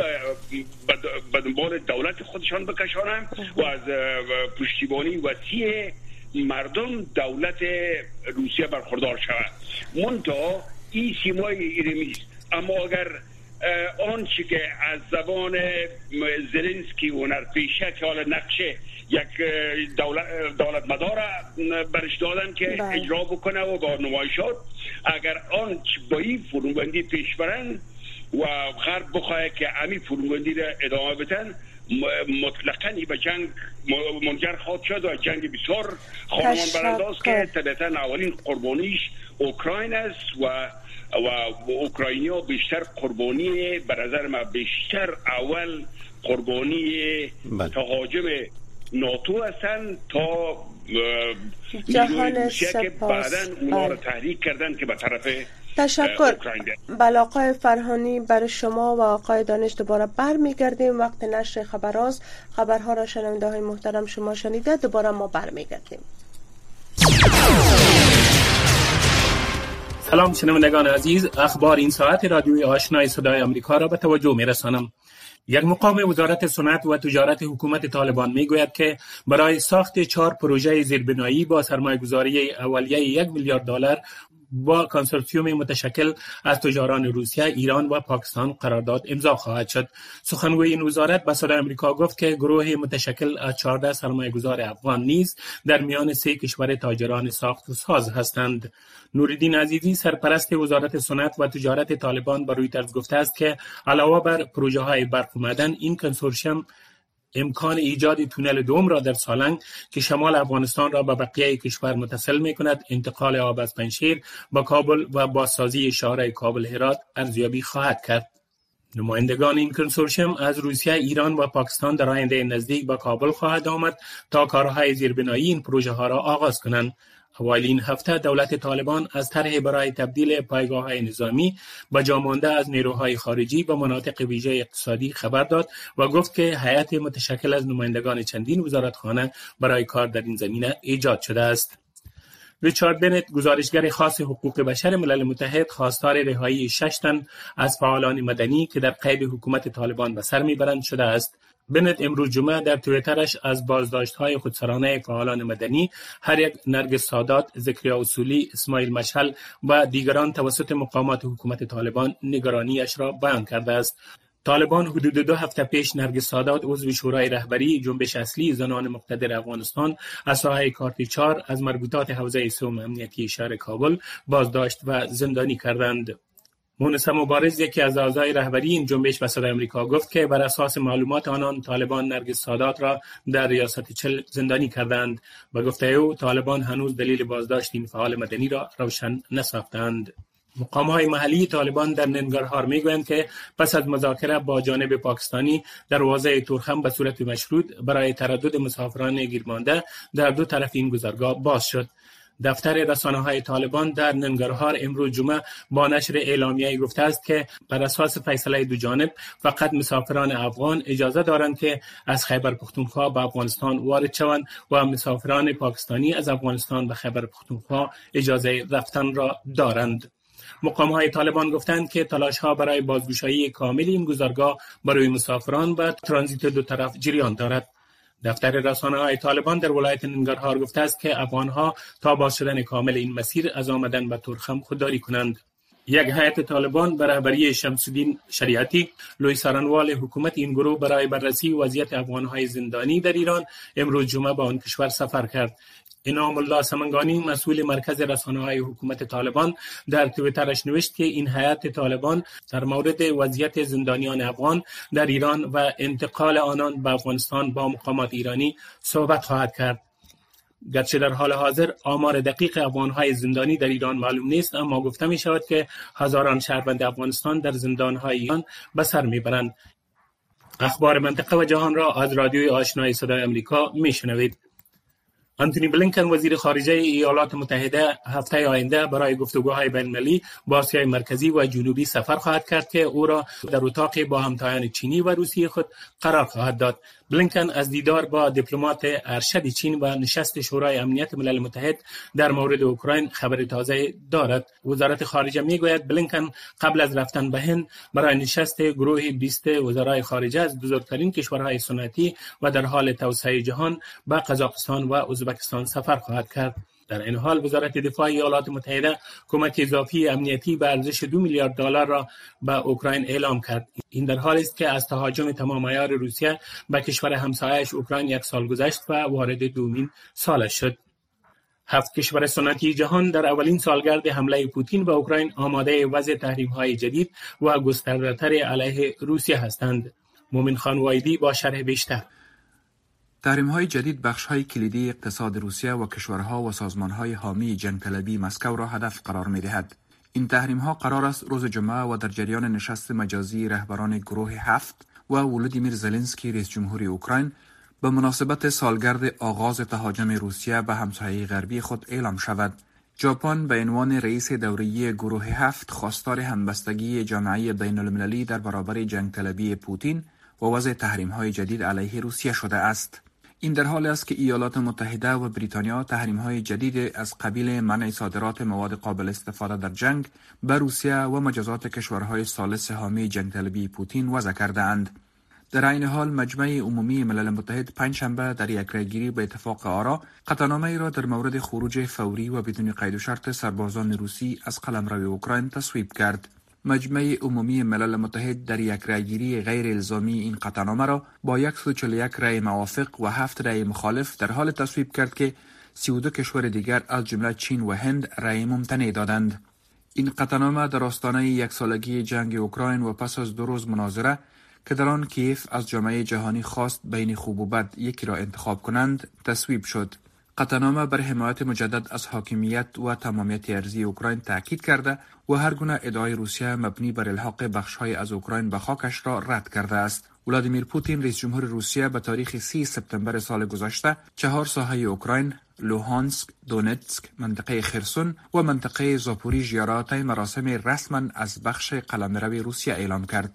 به دنبال دولت خودشان بکشانن و از پشتیبانی وسیع مردم دولت روسیه برخوردار شود. منتها این سیمای ایرمیست. اما اگر آنچه که از زبان زلنسکی هنرپیشه که حالا نقشه یک دولت, دولت مدار برش دادن که بای. اجرا بکنه و با نمایشات اگر آن با این فرمبندی پیش برن و غرب بخواه که امی فرماندهی را ادامه بدن، مطلقاً به جنگ منجر خواهد شد و جنگ بسیار خانمان برانداز که طبیعتاً اولین قربانیش اوکراین است و و اوکراینی ها بیشتر قربانی، به نظر من بیشتر اول قربانی تهاجم ناتو هستند تا جهان روسیه که بعداً اونا را تحریک کردن که به طرف تشکر. بله آقای فرهانی، برای شما و آقای دانش دوباره برمیگردیم. وقت نشر خبرهاست. خبرها را شنونده های محترم شما شنیده، دوباره ما برمیگردیم. سلام شنوندگان عزیز، اخبار این ساعت رادیوی آشنای صدای آمریکا را به توجه می رسانم. یک مقام وزارت صنعت و تجارت حکومت طالبان می گوید که برای ساخت چهار پروژه زیربنایی با سرمایه‌گذاری اولیه یک میلیارد دلار با کنسورسیوم متشکل از تجاران روسیه، ایران و پاکستان قرارداد امضا خواهد شد. سخنگوی این وزارت به صدای آمریکا گفت که گروه متشکل از چهارده سرمایه‌گذار افغان نیز در میان سه کشور تاجران ساخت و ساز هستند. نوردین عزیزی، سرپرست وزارت صنعت و تجارت طالبان، به رویترز گفته است که علاوه بر پروژه های برق اومدن، این کنسورسیوم امکان ایجاد تونل دوم را در سالنگ که شمال افغانستان را به بقیه کشور متصل می کند، انتقال آب از پنجشیر با کابل و بازسازی شاهراه کابل هرات ارزیابی خواهد کرد. نمایندگان این کنسورسیوم از روسیه، ایران و پاکستان در آینده نزدیک به کابل خواهد آمد تا کارهای زیربنایی این پروژه ها را آغاز کنند. اوایل این هفته دولت طالبان از طرح برای تبدیل پایگاه‌های نظامی به جامانده از نیروهای خارجی به مناطق ویژه اقتصادی خبر داد و گفت که هیئت متشکل از نمایندگان چندین وزارتخانه برای کار در این زمینه ایجاد شده است. ریچارد بنت، گزارشگر خاص حقوق بشر ملل متحد، خواستار رهایی شش تن از فعالان مدنی که در قید حکومت طالبان به سر میبرند شده است. بنت امروز جمعه در توییترش از بازداشت‌های خودسرانه فعالان مدنی هر یک نرگس سادات، زکریا اصولی، اسماعیل مشعل و دیگران توسط مقامات حکومت طالبان نگرانیش را بیان کرده است. طالبان حدود دو هفته پیش نرگس سادات، عضو شورای رهبری جنبش اصلی زنان مقتدر افغانستان از ساحه کارت چهار از مربوطات حوزه سوم امنیتی شهر کابل بازداشت و زندانی کردند. مونس مبارز، یکی از اعضای رهبری این جنبش، به صدای آمریکا گفت که بر اساس معلومات آنان طالبان نرگس سادات را در ریاست چل زندانی کردند. به گفته او طالبان هنوز دلیل بازداشت این فعال مدنی را روشن نساختند. مقام‌های محلی طالبان در ننگرهار می‌گویند که پس از مذاکره با جانب پاکستانی دروازه تورخم به صورت مشروط برای تردد مسافران گیرمانده در دو طرف این گذرگاه باز شد. دفتر رسانه‌های طالبان در ننگرهار امروز جمعه با نشر اعلامیه‌ای گفته است که بر اساس فیصله دو جانب فقط مسافران افغان اجازه دارند که از خیبر پختونخوا به افغانستان وارد شوند و مسافران پاکستانی از افغانستان به خیبر پختونخوا اجازه رفتن را دارند. مقام‌های طالبان گفتند که تلاش‌ها برای بازگشایی کامل این گذرگاه برای مسافران و ترانزیت دو طرف جریان دارد. دفتر رسانه‌های طالبان در ولایت ننگرهار گفته است که افغان‌ها تا باز شدن کامل این مسیر از آمدن به تورخم خودداری کنند. یک هیئت طالبان به رهبری شمس‌الدین شریعتی، لوی سرانوال حکومت این گروه، برای بررسی وضعیت افغان‌های زندانی در ایران امروز جمعه به آن کشور سفر کرد. انعام الله سمنگانی، مسئول مرکز رسانه‌های حکومت طالبان، در توییترش نوشت که این هیئت طالبان در مورد وضعیت زندانیان افغان در ایران و انتقال آنان به افغانستان با مقامات ایرانی صحبت خواهد کرد. گرچه در حال حاضر آمار دقیق افغان‌های زندانی در ایران معلوم نیست، اما گفته می شود که هزاران شهروند افغانستان در زندان‌های ایران به سر میبرند. اخبار منطقه و جهان را از رادیوی آشنای صدای آمریکا میشنوید. آنتونی بلینکن، وزیر خارجه ایالات متحده، هفته آینده برای گفتگوهای بین‌المللی با آسیای مرکزی و جنوبی سفر خواهد کرد که او را در اتاق با همتایان چینی و روسیه خود قرار خواهد داد. بلینکن از دیدار با دیپلمات ارشد چین و نشست شورای امنیت ملل متحد در مورد اوکراین خبر تازه دارد. وزارت خارجه میگوید بلینکن قبل از رفتن به هند برای نشست گروه بیست وزرای خارجه از بزرگترین کشورهای صنعتی و در حال توسعه جهان به قزاقستان و ازبکستان سفر خواهد کرد. در این حال وزارت دفاع ایالات متحده کمک اضافی امنیتی به ارزش دو میلیارد دلار را به اوکراین اعلام کرد. این در حالی است که از تهاجم تمام عیار روسیه به کشور همسایه‌اش اوکراین یک سال گذشت و وارد دومین سالش شد. هفت کشور سنتی جهان در اولین سالگرد حمله پوتین به اوکراین آماده وضع تحریم‌های جدید و گسترده‌تر علیه روسیه هستند. مومن خان وایدی با شرح بیشتر. تحریم‌های جدید بخش‌های کلیدی اقتصاد روسیه و کشورها و سازمان‌های حامی جنگ طلبی مسکو را هدف قرار می‌دهد. این تحریم‌ها قرار است روز جمعه و در جریان نشست مجازی رهبران گروه هفت و ولودیمیر زلنسکی رئیس جمهوری اوکراین به مناسبت سالگرد آغاز تهاجم روسیه به همسایه غربی خود اعلام شود. ژاپن به عنوان رئیس دوره‌ای گروه هفت خواستار همبستگی جامعه بین‌المللی در برابر جنگ طلبی پوتین و وضع تحریم‌های جدید علیه روسیه شده است. این در حالی است که ایالات متحده و بریتانیا تحریم‌های جدید از قبیل منع صادرات مواد قابل استفاده در جنگ به روسیه و مجازات کشورهای ثالث حامی جنگ طلبی پوتین وضع کرده‌اند. در این حال مجمع عمومی ملل متحد پنجشنبه در یک رأیگیری به اتفاق آرا قطعنامه‌ای را در مورد خروج فوری و بدون قید و شرط سربازان روسی از قلمرو اوکراین تصویب کرد. مجمع عمومی ملل متحد در یک رأیگیری غیر الزامی این قطعنامه را با صد و چهل و یک رأی موافق و هفت رأی مخالف در حال تصویب کرد که سی و دو کشور دیگر از جمله چین و هند رأی ممتنع دادند. این قطعنامه در آستانه یک سالگی جنگ اوکراین و پس از دو روز مناظره که در آن کیف از جامعه جهانی خواست بین خوب و بد یکی را انتخاب کنند تصویب شد. قطعنامه بر حمایت مجدد از حاکمیت و تمامیت ارضی اوکراین تاکید کرده و هر گونه ادعای روسیه مبنی بر الحاق بخش‌های از اوکراین به خاکش را رد کرده است. ولادیمیر پوتین رئیس جمهور روسیه به تاریخ سی سپتامبر سال گذشته چهار ساحه اوکراین، لوهانسک، دونتسک، منطقه خرسون و منطقه زاپوریژیا را طی مراسم رسما از بخش قلمرو روسیه اعلام کرد.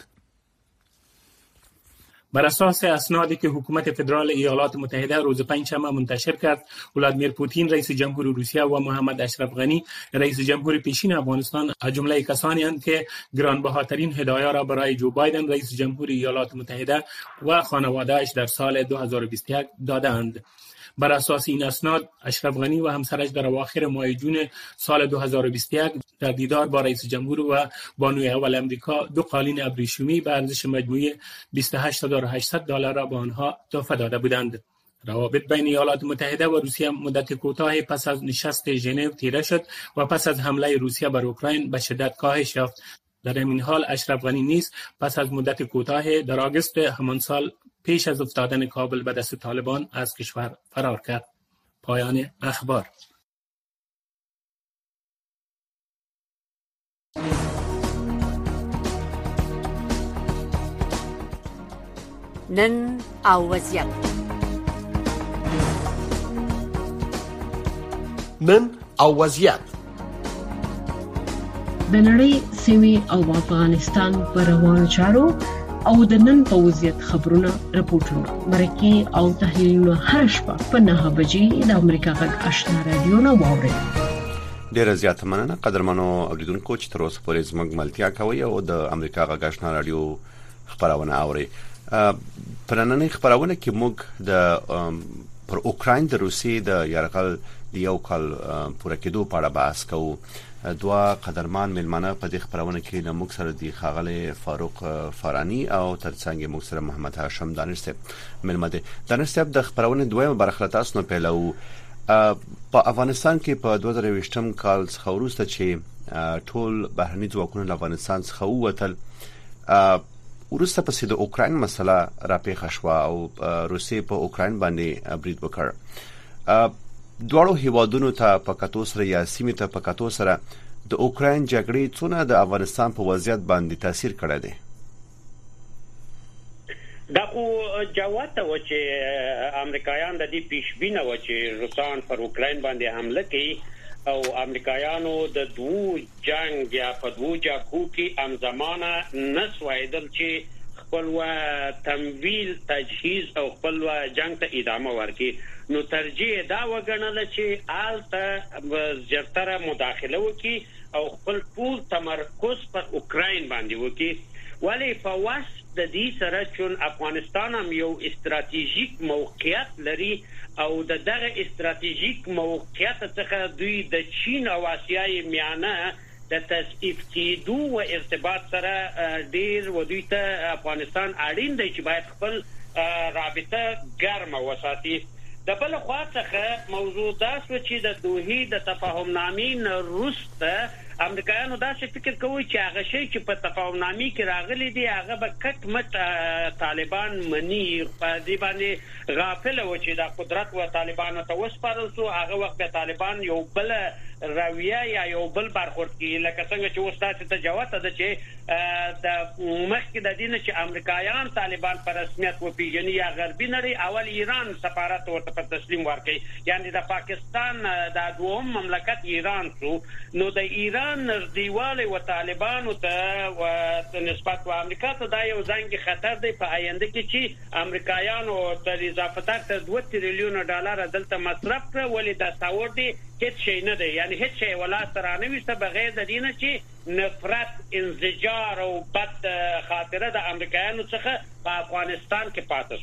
بر اساس اسنادی که حکومت فدرال ایالات متحده روز پنجشنبه منتشر کرد، ولادیمیر پوتین رئیس جمهور روسیه و محمد اشرف غنی رئیس جمهور پیشین افغانستان از جمله کسانی اند که گرانبهاترین هدایا را برای جو بایدن رئیس جمهور ایالات متحده و خانواده‌اش در سال دو هزار و بیست و یک دادند. بر اساس این اسناد اشرف غنی و همسرش در اواخر ماه جون سال دو هزار و بیست و یک در دیدار با رئیس جمهور و بانوی اول امریکا دو قالین ابریشمی به ارزش مجموعی بیست و هشت هزار و هشتصد دلار را به آنها تحفه داده بودند. روابط بین ایالات متحده و روسیه مدت کوتاهی پس از نشست ژنو تیره شد و پس از حمله روسیه بر اوکراین به شدت کاهش یافت. در این حال اشرف غنی نیز پس از مدت کوتاهی در آگوست همان سال پیش از افتادن کابل به دست طالبان از کشور فرار کرد. پایان اخبار. نن او وضعیت نن او وضعیت د نړۍ سیمې او افغانستان پر روانو چارو او د نن په وضعیت خبرونه راپورټونه مرکه او تحلیلونه هر شپه په نهه بجې د امریکا غږ آشنا رادیو نه واورئ. ډیره زیاته مننه قدرمنو اوریدونکو چې تر اوسه پورې زموږ ملتیا کوي او د امریکا غږ آشنا رادیو خبرونه اوري. په نننۍ خبرونه کې موږ د پر اوکراین د روسیې د یرغل د یو کال پوره کېدو په اړه بحث کوو. دوا قدرمان ملمنه په دې خبرونه کې د موږ سره دی خاغله فاروق فارانی او ترڅنګ موږ سره محمد هاشم دانش صاحب ملمه دي. دانش صاحب د خبرونه دویمه برخه تاسو نه پیلو. په افغانستان کې په دوه زره ویشتم کال څخه وروسته چې ټول بهرني ځواکونه له افغانستان څخه ووتل، وروسته پسې د اوکراین مسله را پیښه شوه او روسیې په اوکراین باندې برید وکړ. دواړو هیوادونو ته په کتو سره یا سیمې ته په کتو سره د اوکراین جګړې څونه د افغانستان په وضعیت باندې تاثیر کړی دی؟ دا خو جواب ته و چې امریکایان د دې پیشبینه و چې روسان پر اوکراین باندې حمله کوي او امریکایانو د دوه جنگ یا په دوه جګړو کې همزمانه نسوایدل چې خپل و تمویل تجهیز او خپل و جنگ ته ادامه ورکړي. نو ترجیح دا وګڼل چې آلته زیاتره مداخله وکړي او خپل ټول تمرکز پر اوکراین باندې وکړي. ولی په واسط د دې سره چې افغانستان هم یو استراتیژیک موقعیت لري او د دغه استراتیژیک موقعیت څخه دوی د چین او آسیای میانه د تضعیف کېدو او ارتباط سره ډیر و دوی ته افغانستان اړین دی چې باید خپل رابطه ګرمه وساتي. د بل خوا څخه موضوع دا شو چې د دوحې د تفاهم نامې وروسته امریکایانو داسې فکر کوي چې هغه شی چې په تفاهم نامې کې راغلي دی هغه به کټ مټ طالبان مني، په دې باندې غافل و چې د قدرت و طالبانو ته وسپارل شو. هغه وخت به طالبان یو بل رویه یا یو بل برخورد کوي، لکه څنګه چې اوس تاسو ته جواب ده چې د مخکې د دین چې امریکایان طالبان په رسمیت وپیژني یا غربي نړۍ اول ایران سفارت ورته په تسلیم ورکړي، یعنی د پاکستان د دوم مملکت ایران شو. نو د ایران نږدېوالی و طالبانو ته و نسبت و امریکا ته دا یو ځانګړی خطر دی په آینده کې چې امریکایانو تر اضافه تر دوه تریلیونه ډالر دلته مصرف کړ، ولې دا تصور دی هیڅ شی نه دی، یعنی هیڅ شی ولا سره نه وي بغیر د دې نه چې نفرت، انزجار او بد خاطره د امریکایانو څخه په افغانستان کې پاتې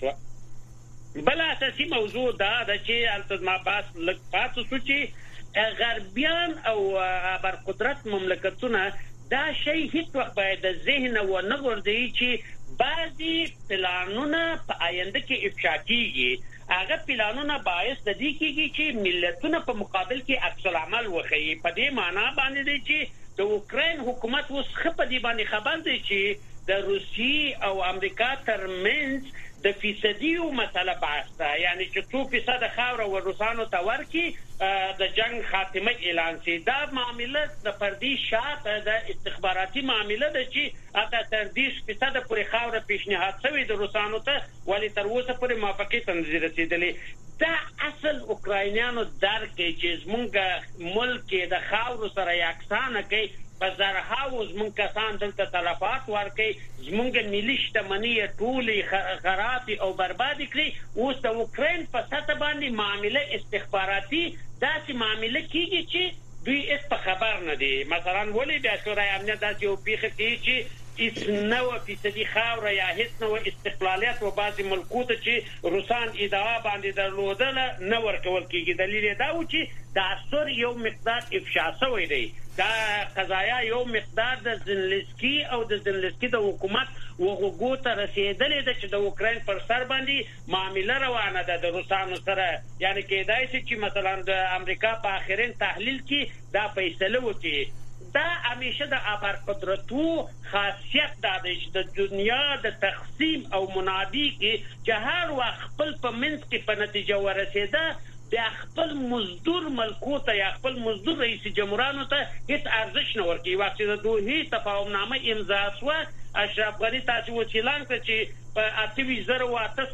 شوه. بل اساسي موضوع دا ده چې هلته ما بحث لږ پاتې شو چې غربیان او ابرقدرت مملکتونه دا شی هیڅ وخت باید د ذهن و نه غورځوي چې بعضي پلانونه په آینده کې افشا کیږي. هغه پلانونه باعث د دې کېږي چې ملتونه په مقابل کې عکس العمل وښیي. په دې معنا باندې دی چې د اوکراین حکومت اوس ښه په دې باندې خبر دی چې د روسیې او امریکا ترمنځ د فیصدیو مسله بحث ده، یعنی چې څو فیصده خاوره و روسانو ته ورکړي د جنگ خاتمه اعلان شي. دا معامله د فردي شاته د استخباراتي معامله ده چې حتی تر دېرش فیصده پورې خاوره پیشنهاد شوې د روسانو ته، ولې تر اوسه پورې موافقې ته نه دي رسېدلې. دا اصل اوکراینیانو درک دی چې زمونږ ملک د خاورو سره یکسانه کوي، په زرهاو زمونږ کسان دلته تلفات ورکوي، زمونږ ملي شتمني ټولې خرابې او بربادې کړي. اوس د اوکراین په سطح باندې معامله استخباراتي داسې معامله کېږي چې دوی هېڅ په خبر نه دي. مثلا ولې د شورای امنیت داسې یو پېښه کوي چې هیڅ نوه فیصدي خاوره یا هیڅ نوه استقلالیت و بعضې ملکو ته چې روسان ادعا باندې درلودله نه ورکول کېږي. دلیل یې دا و چې د اثر یو مقدار افشا شوی دی. دا قضایا یو مقدار د زنلسکي او د زنلسکي د حکومت وغوږو ته رسېدلې ده چې د اوکراین پر سر باندې معامله روانه ده د روسانو سره. یعنی کېدای شي چې مثلا د امریکا په آخرین تحلیل کې دا فیصله وکړي. دا همیشه د ابرقدرتو خاصیت دا دی چې د دنیا د تقسیم او منادي کې چې هر وخت خپل په منځ کې په نتیجه ورسېده بیا خپل مزدور ملکو ته یا خپل مزدور رئیس جمهورانو ته هیڅ ارزش نه ورکوي. وخت چې د دوحې تفاهم نامه امضا شوه، اشرف غني تاسو وچیلان کړه چې په اته ویشت زره و اته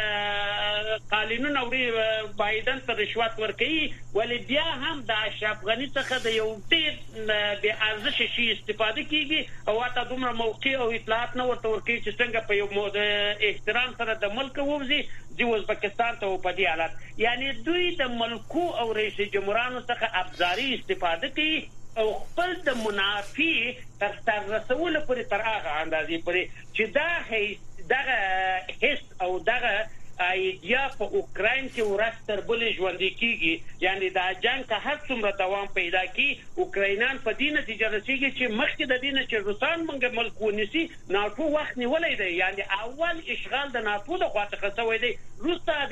سوه قالینونه وړي بایدن ته رشوت ورکوي، ولې بیا هم د اشرف غني څخه د یو ډېر بې ارزشه شي استفاده کېږي او حتی دومره موقع او اطلاعات نه ورته ورکوي چې څنګه په یو احترام سره د ملک ووځي د ازبکستان ته په دې حالت. یعنی دوی د ملکو او رئیس جمهورانو څخه ابزاري استفاده کوي او خپل د منافع تر سر رسولو پورې تر هغه اندازې پورې چې دا دغه حس او دغه ایډیا په اوکراین کې ورځ تر بلې ژوندی کېږي. یعنی دا جنګ که هر څومره دوام پیدا کړي، اوکراینان په دې نتیجه رسېږي چې مخکې د دې نه چې روسان موږ ملک ونیسي، ناټو وخت نیولی دی. یعنی اول اشغال د ناټو د خوا څخه شوی دی، وروسته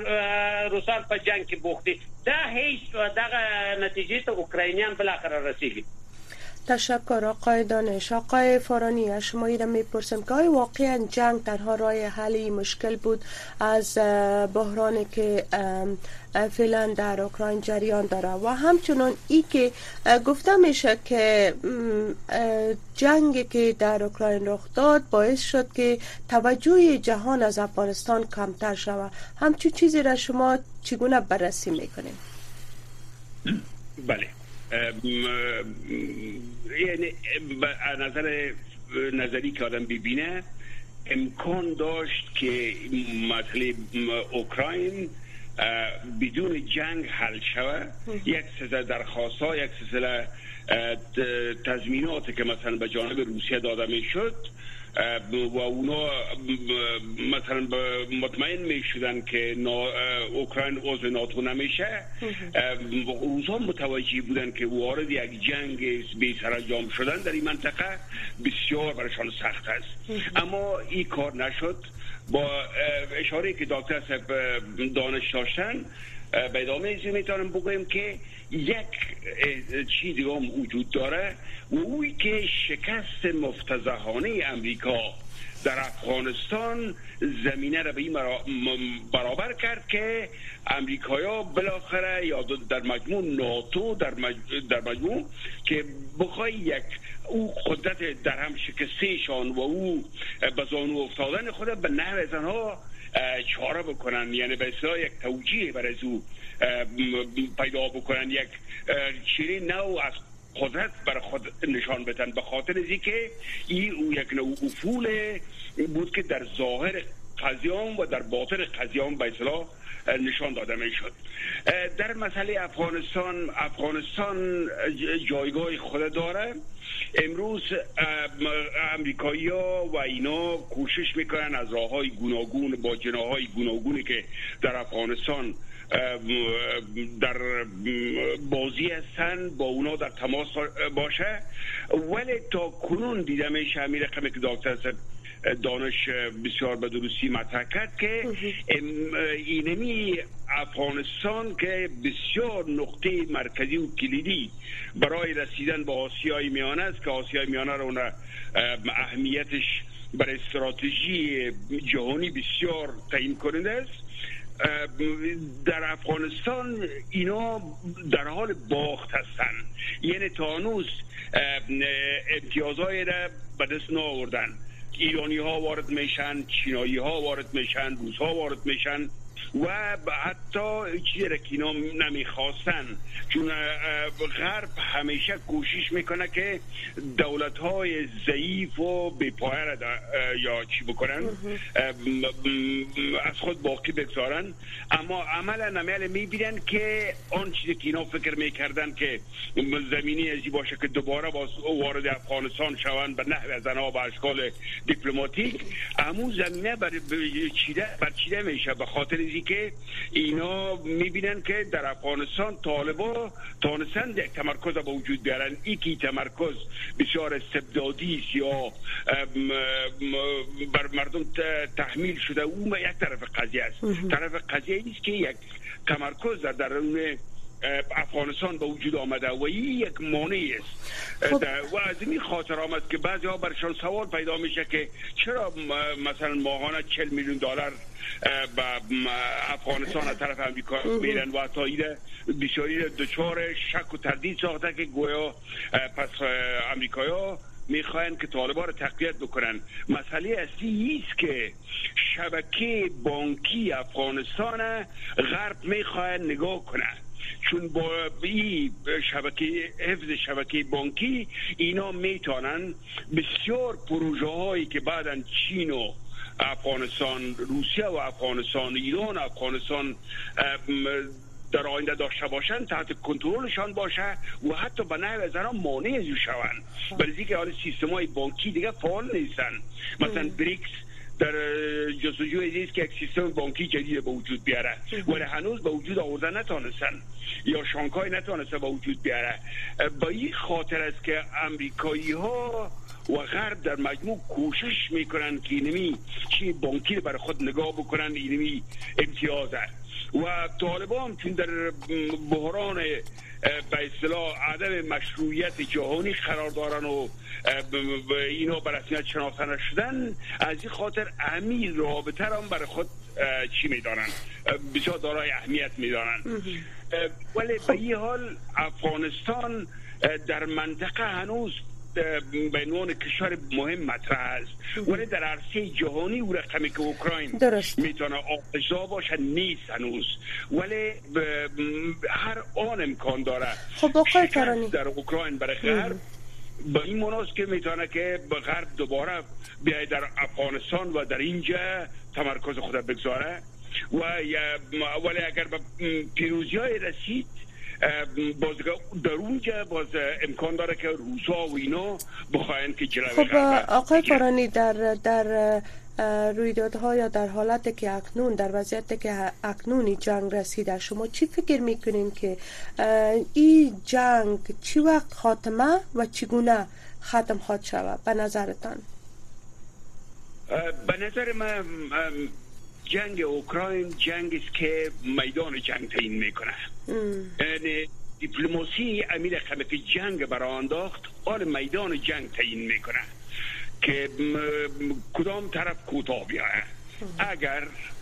د روسان په جنگ کې بوخت دي. دا هیڅ دغه نتیجې ته اوکراینیان بالاخره رسېږي. تشکر آقای دانش. آقای فارانی، شما را میپرسم که آیا واقعا جنگ تنها راه حل مشکل بود از بحرانی که فعلا در اوکراین جریان داره و همچنان ای که گفته میشه که جنگی که در اوکراین رخ داد باعث شد که توجه جهان از افغانستان کمتر شود. همچون چیزی را شما چگونه بررسی میکنید؟ بله، یعنی نظر نظری که آدم ببینه امکان داشت که مسئله اوکراین بدون جنگ حل شود. یک سلسله درخواست ها، یک سلسله تضمیناتی که مثلا به جانب روسیه داده می شد و اونا مثلا مطمئن می شدن که اوکراین عضو ناتو نمیشه، روزها متوجه بودن که وارد یک جنگ بی سرانجام شدن در این منطقه بسیار برایشان سخت است. اما این کار نشد. با اشاره که دکتر صاحب دانش داشتن به ادامه ازی میتونم بگویم که یک چیز دیگه هم وجود داره و اوی که شکست مفتضحانه امریکا در افغانستان زمینه را به این برابر کرد که امریکایا بالاخره یا در مجموع ناتو در مجموع, در مجموع که بخوای یک او قدرت در هم شکستشان و او به زانو افتادن خود به نحو از آنها چاره بکنن، یعنی به اصطلاح یک توجیه برای او پیدا بکنن، یک چیزی نو از قدرت برای خود نشان بدن، به خاطر از اینکه این او یک نوع افول بود که در ظاهر قضیان و در باطن قضیان به اصطلاح نشان داده می شد. در مسئله افغانستان افغانستان جایگاه خود داره. امروز امریکایی ها و اینا کوشش میکنن از راه های گوناگون با جناهای گوناگونی که در افغانستان در بازی هستن با اونا در تماس باشه، ولی تا کنون دیده میشه همین رقمی که دکتر دانش بسیار به درستی مطرح کرد که اینمی افغانستان که بسیار نقطه مرکزی و کلیدی برای رسیدن به آسیای میانه است که آسیای میانه رو اهمیتش برای استراتژی جهانی بسیار تعیین کننده است. در افغانستان اینا در حال باخت هستن، یعنی تا هنوز امتیازهای را به دست نآوردن. ایرانی ها وارد میشن، چینایی ها وارد میشن، روس ها وارد میشن و حتی چیزی را که اینا نمیخواستن، چون غرب همیشه کوشش میکنه که دولت های ضعیف و بی‌پایه را یا چی بکنن از خود باقی بگذارن، اما عملا عمل میبینن که آن چیزی که اینا فکر میکردن که زمینی ازی باشه که دوباره باز وارد افغانستان شوند به نحو از آنها به اشکال دیپلماتیک، همون زمینه بر چیده بر چیده میشه، به خاطر که اینا میبینن که در افغانستان طالبا تانستن یک تمرکز به وجود بیارن. این که تمرکز بسیار استبدادی است یا بر مردم تحمیل شده، اون یک طرف قضیه است. طرف قضیه است که یک تمرکز در درون افغانستان به وجود آمده و این یک مانعی است. خب. و از این خاطر آمد که بعضی ها برشان سوال پیدا میشه که چرا مثلا ماهانه چهل میلیون دلار به افغانستان از طرف امریکا میرن و حتی ایده بسیاری دچار شک و تردید ساخته که گویا پس امریکایی ها میخواین که طالبان را تقویت بکنن. مسئله اصلی است که شبکه بانکی افغانستان غرب میخواین نگاه کنه، چون با این شبکه حفظ شبکه بانکی اینا میتونن بسیار پروژه هایی که بعداً چین و افغانستان، روسیه و افغانستان، ایران و افغانستان در آینده داشته باشن تحت کنترلشان باشه و حتی به نحو از آنها مانع از شوند، برای اینکه حال سیستم های بانکی دیگه فعال نیستن. مثلا بریکس در جستجوی ایست که یک سیستم بانکی جدید به وجود بیاره ولی هنوز به وجود آورده نتونستن، یا شانگهای نتونسته به وجود بیاره. با این خاطر است که امریکایی ها و غرب در مجموع کوشش میکنن که اینمی چی بانکی رو برای خود نگاه بکنن، اینمی امتیاز است. و طالبان چون در بحران به اصطلاح عدم مشروعیت جهانی قرار دارن و اینا به رسمیت شناخته نشدن، از این خاطر اهمی رابطه را برای خود چی میدانن، بسیار دارای اهمیت میدانن. ولی به این حال افغانستان در منطقه هنوز به عنوان کشور مهم مطرح است، ولی در عرصه جهانی او رقمی که اوکراین میتونه آغازا باشه نیست هنوز، ولی هر آن امکان داره. خب آقای کرانی در اوکراین برای غرب با این مناسب که میتونه که به غرب دوباره بیای در افغانستان و در اینجا تمرکز خود بگذاره و ولی اگر به پیروزی های رسید باز در اونجا باز امکان داره که روسا و اینا بخواین که جلوی خب آقای فارانی در در رویدادها یا در حالتی که اکنون در وضعیتی که اکنونی جنگ رسیده شما چی فکر میکنین که این جنگ چی وقت خاتمه و چگونه ختم خواهد شود به نظرتان؟ به نظر من جنگ اوکراین جنگ است که میدان جنگ تعیین میکنه. یعنی دیپلماسی امیر که جنگ برای انداخت آن میدان جنگ تعیین میکنه که کدام طرف کوتاه بیایه. اگر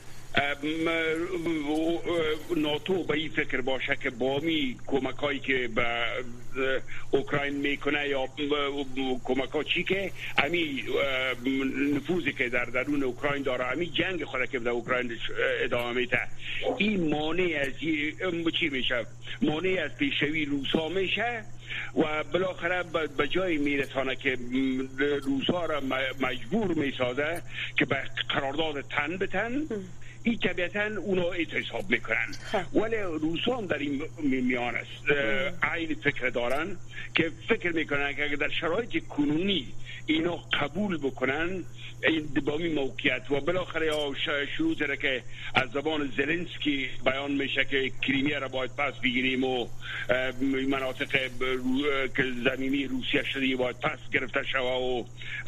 ناتو به این فکر باشه که با می کمک هایی که به اوکراین میکنه یا کمک ها چی که امی نفوذی که در درون اوکراین داره امی جنگ خود که در اوکراین ادامه میده این مانع از چی میشه؟ مانع از پیشروی روسا میشه و بالاخره به جای میرسانه که روسا را مجبور میسازه که به قرارداد تن به تن. این طبیعتا اونا اعتصاب میکنن ولی روسا هم در این میان است عین فکر دارن که فکر میکنن که اگر در شرایط کنونی اینا قبول بکنن این دبامی موقعیت و بالاخره شروع را که از زبان زلنسکی بیان میشه که کریمیا را باید پس بگیریم و مناطق که زمینی روسیه شده باید پس گرفته شود و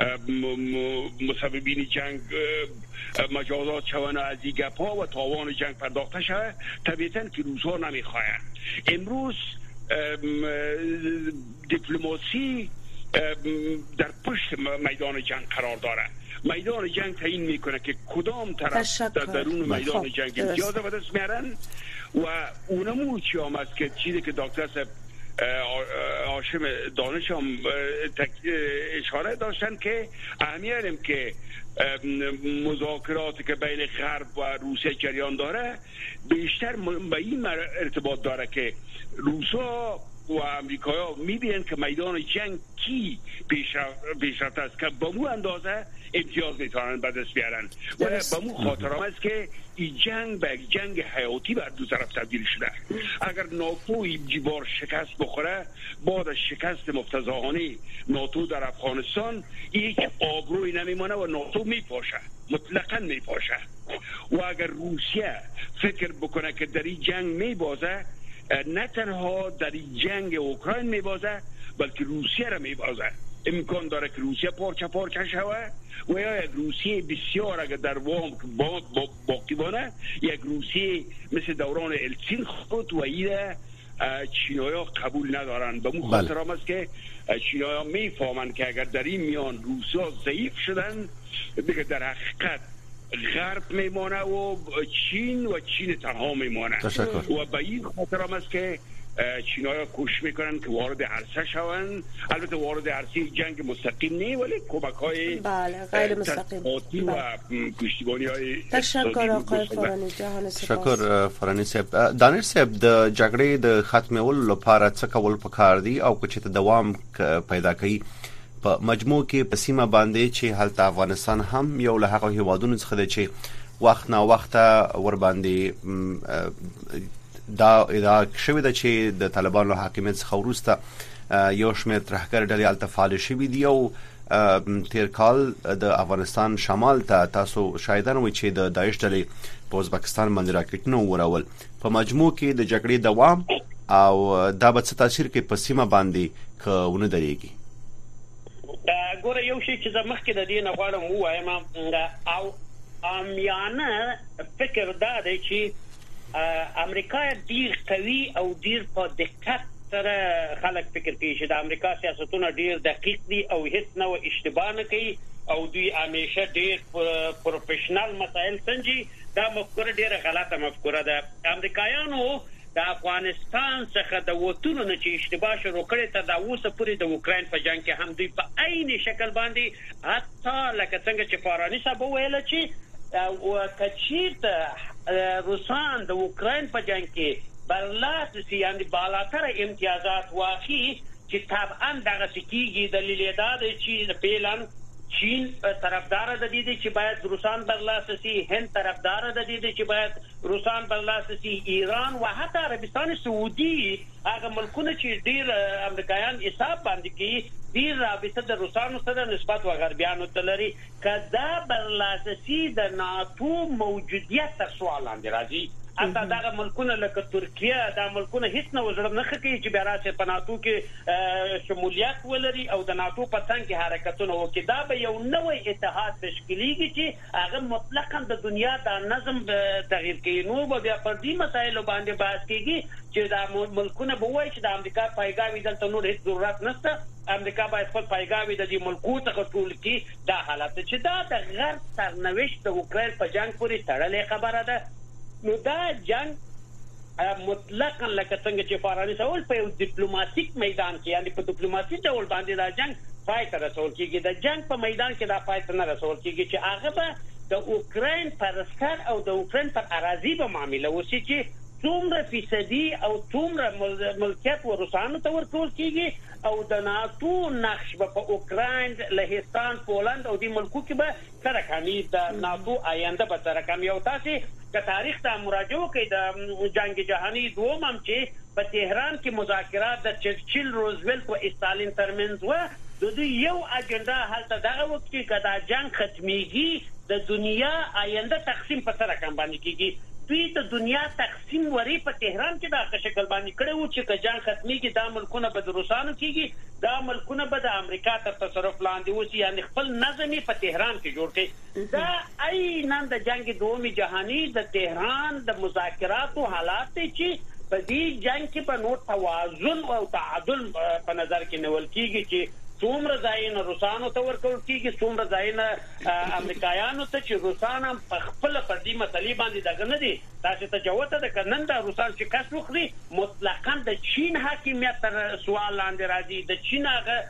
مسببین جنگ مجازات شوند از این گپا و تاوان جنگ پرداخته شود. طبیعتا که روسا نمیخواهند. امروز دیپلماسی در پشت میدان جنگ قرار داره. میدان جنگ تعیین میکنه که کدام طرف در درون میدان جنگ امتیاز به دست میارن و اونمو چی هم است که چیزی که دکتر صاحب هاشم دانش هم اشاره داشتن که اهمیتم که مذاکراتی که بین غرب و روسیه جریان داره بیشتر به این ارتباط داره که روسا و امریکایا میبینن که میدان جنگ کی پیشرفت است که با مو اندازه امتیاز میتونن به دست بیارن و با مو خاطر هم است که این جنگ به جنگ حیاتی بر دو طرف تبدیل شده. اگر ناتو این بار شکست بخوره بعد از شکست مفتضحانه ناتو در افغانستان هیچ آبروی نمیمانه و ناتو میپاشه، مطلقاً میپاشه. و اگر روسیه فکر بکنه که در این جنگ میبازه نه تنها در جنگ اوکراین میبازه بلکه روسیه را میبازه. امکان داره که روسیه پارچه پارچه شود و یا یک روسیه بسیار اگر در وام با باقی بانه یک روسیه مثل دوران الچین خود و ایده چینایا قبول ندارن. به مو خاطر هم است که چینایا میفهمند که اگر در این میان روسا ضعیف شدن دیگه در حقیقت غرب میمانه و چین و چین تنها میمانه. و به این خاطر هم است که چینایا کوشش میکنن که وارد عرصه شوند. البته وارد عرصه جنگ مستقیم نه ولی کمک های بله غیر مستقیم و پشتیبانی های تشکر آقای فارانی جهان سپاس. تشکر فارانی صاحب. دانش صاحب د جګړې د ختمولو لپاره څه کول پکار دي او چې ته دوام پیدا کوي په مجموع کې په سیمه باندې چې هلته افغانستان هم یو له هغه هیوادونو څخه دی چې وخت نا وخت ور باندې دا ادعا شوې ده چې د طالبانو حاکمیت څخه وروسته یو شمېر ترهګر ډلې هلته فعال شوي دي او تیر کال د افغانستان شمال ته تاسو شاهدان وئ چې د داعش ډلې په ازبکستان باندې راکټونه وورول. په مجموع کې د جګړې دوام او دا به څه تاثیر کوي په سیمه باندې که ونه درېږي؟ ګوره یو شی چې زه مخکې د دې نه غواړم ووایم او عامیانه فکر دا دی چې امریکا ډیر قوي او ډیر په دقت سره خلک فکر کوي چې د امریکا سیاستونه ډیر دقیق دي او هیڅ نو اشتباه نه کوي او دوی همیشه ډیر پروفیشنل مسائل سنجي. دا مفکوره ډیره غلطه مفکوره ده. امریکایانو د افغانستان څخه د وټونو نه چې اشتباه شروع کړي تر دا اوسه پورې د اوکراین په جنگ کې هم دوی په عین شکل باندې حتی لکه څنګه چې فارانی صاحب ویل چې او کچیرته روسان د اوکراین په جنگ کې برلاسی یعنی بالاتر امتیازات واخی چې طبعا دغه سکیږي دلیل دا دی چې فعلا چین طرفدار د دې چې باید روسان برلاسه شي، هند طرفدار د دې چې باید روسان برلاسه شي، ایران و حتی عربستان سعودي هغه ملکونه چې ډیر امریکایان حساب باندې کوي ډیر رابطه د روسانو سره نسبت و غربیانو ته لري. کدا برلاسه شي د ناتو موجودیت تر سوال لاندې راځي. حتی دا ملکونه لکه ترکیه دا ملکونه هیڅ نه وزر نه کوي چې بیا راسي په ناتو کې شمولیت ولري او د ناتو په څنګ کې حرکتونه وکړي. دا به یو نوې اتحاد تشکیلیږي چې هغه مطلقاً د دنیا د نظم تغییر کوي. نو به بیا پر دې مسایلو باندې بحث کیږي چې دا ملکونه به وایي چې د امریکا پایګاوي دلته نور هیڅ ضرورت نشته، امریکا باید خپل پایګاوي د دې ملکو څخه ټول کړي. دا حالت چې دا د غرب سرنوشت د اوکراین په جنگ پورې تړلې خبره ده. نو دا جنگ مطلقاً لکه څنګه چې فرانسه اول په یو ډیپلوماټیک میدان کې یعنی په ډیپلوماسي ډول باندې دا جنگ پای ته رسول کیږي. د جنگ په میدان کې دا پای ته نه رسول کیږي چې هغه به د اوکراین پر سر او د اوکراین پر اراضي به معامله وشي چې څومره فیصدي او څومره ملکیت و روسانو ته ورکول کیږي او د ناتو نقش په اوکراین، لهستان، پولند او د ملکو کې به سره کمی د ناتو آینده به سره کمی. او تاسو که تاریخ ته مراجعه وکړئ د جنگ جهانی دوم هم چې په تهران کې مذاکرات د چرچیل، روزولت او استالین ترمنځ و، د دوی یو اجنډا هلته دغه وخت کې کدا جنگ ختميږي د دنیا آینده تقسیم په سره کم باندې کیږي. دوی د دنیا تقسیم وری په تهران کې دا شکل باندې کړو چې که جنگ ختميږي دا ملکونه به د روسانو کیږي، دا ملکونه به د امریکا تر تصرف لاندې وسی، یعنی خپل نظم په تهران کې جوړ کړي. دا عیناً د جنگ دوم جهانی د تهران د مذاکراتو حالات چې په دې جنگ کې په نور توازن او تعادل په نظر کې نیول کیږي چې څومره ځایونه روسانو ته ورکول کیږي، څومره ځایونه امریکایانو ته چې روسان هم په خپل پر دې مسلې باندې دغه نه دي. تاسو ته جوته د کنن د روسان چې کس وخري مطلقاً د چین حاکمیت تر سوال لاندې راځي، د چین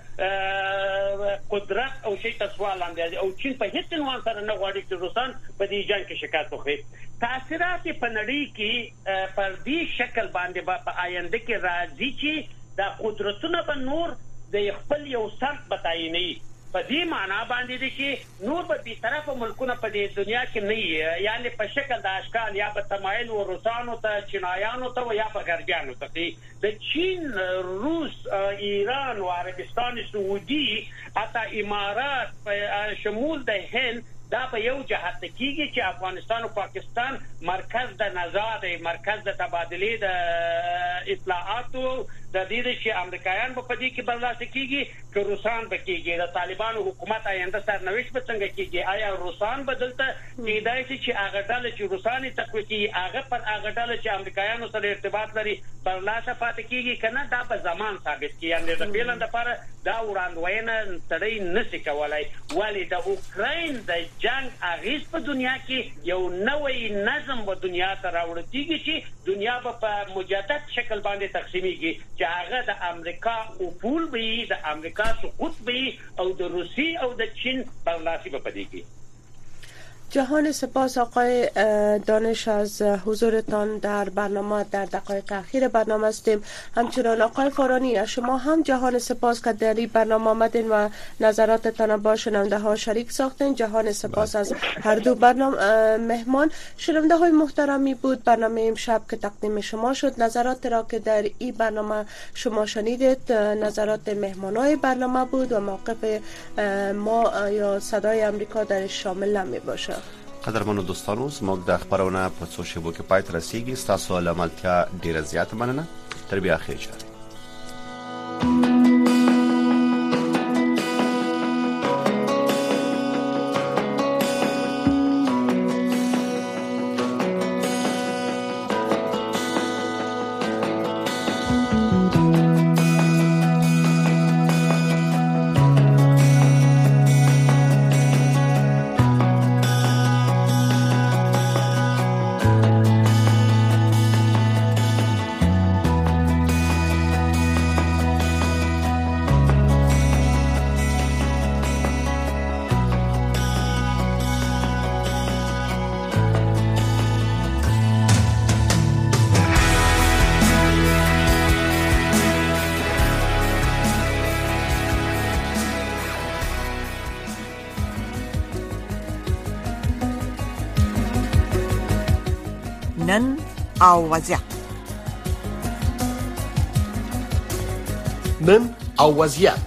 هغه قدرت او شی تر سوال لاندې راځي او چین په هیڅ عنوان سره نه غواړي چې روسان په دې جنگ کې شکست وکړي. تاثیرات په نړۍ کې پر دې شکل باندې په آینده کې راځي چې د قدرتونو په نور د خپل یو سرت بتایني په دې معنا باندې دي چې نور به بي طرفه ملکونه په دې دنیا کې نه، یعنی په شکل د اشکال یا په تمایل و روسانو ته، چینایانو ته یا په غربیانو ته. د چین، روس، ایران و عربستان سعودي حتی امارات په شمول د هند دا په یو جهت کېږي چې افغانستان او پاکستان مرکز د نزاع دی، مرکز د تبادلې د اطلاعاتو د دې چې امریکایان په دې کې برلاسه کیږي که روسان به کیږي. د طالبانو حکومت آینده سرنوشت به څنګه کیږي؟ آیا روسان بدلته کېدای شي چې هغه ډله چې روساني تقویه کوي هغه پر هغه ډله چې امریکایانو سره ارتباط لري برلاسه پاتې کیږي کنه؟ دا په زمان ثابت کیږي. یعنی د بیلند لپاره دا وړاندوینه تړي نشي کولای. ولی د اوکراین د جنگ اغیز په دنیا کې یو نوې نظم په دنیا ته راوړل کیږي چې دنیا په مجدد شکل باندې تقسیمیږي چې هغه د امریکا افول به د امریکا سقوط به او د روسی او د چین برلاسی به پدې کې. جهان سپاس آقای دانش از حضورتان در برنامه. در دقایق اخیر برنامه هستیم. همچنان آقای فارانی از شما هم جهان سپاس که در این برنامه آمدین و نظراتتان با شنونده ها شریک ساختین. جهان سپاس از هر دو برنامه مهمان. شنونده های محترمی بود برنامه امشب که تقدیم شما شد. نظرات را که در این برنامه شما شنیدید نظرات مهمانای برنامه بود و موقف ما یا صدای امریکا در شامل نمی باشه. قدرمنو دوستانو زموږ د خبرونه په څو شیبو کې پای ته رسیږي. ستاسو له ملتیا ډیره زیاته مننه. تر بیا خیر چاره. نن او وضعیت. نن او وضعیت.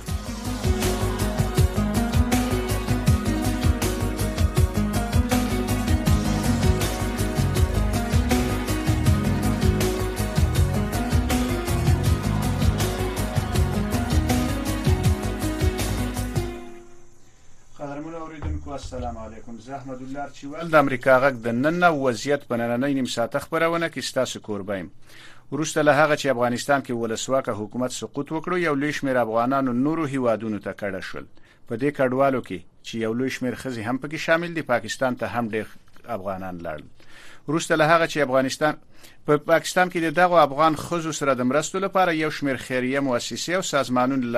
السلام علیکم. زه احمد الله چوال د امریکا غږ د نن وضعیت په نننۍ نیم ساعت خبرونه کې ستاسو کوربایم. وروسته له هغه چې افغانستان کې ولسواکه حکومت سقوط وکړو، یو لوی شمېر افغانانو نورو هیوادونو ته کډه شول. په دې کډوالو کې چې یو لوی شمېر ښځې هم پکې شامل دي، پاکستان ته هم ډېر افغانان لاړل. وروسته له هغه چې افغانستان په پا پاکستان کې د دغه افغان ښځو سره د مرستو لپاره یو شمېر خیریه مؤسسې او سازمانونه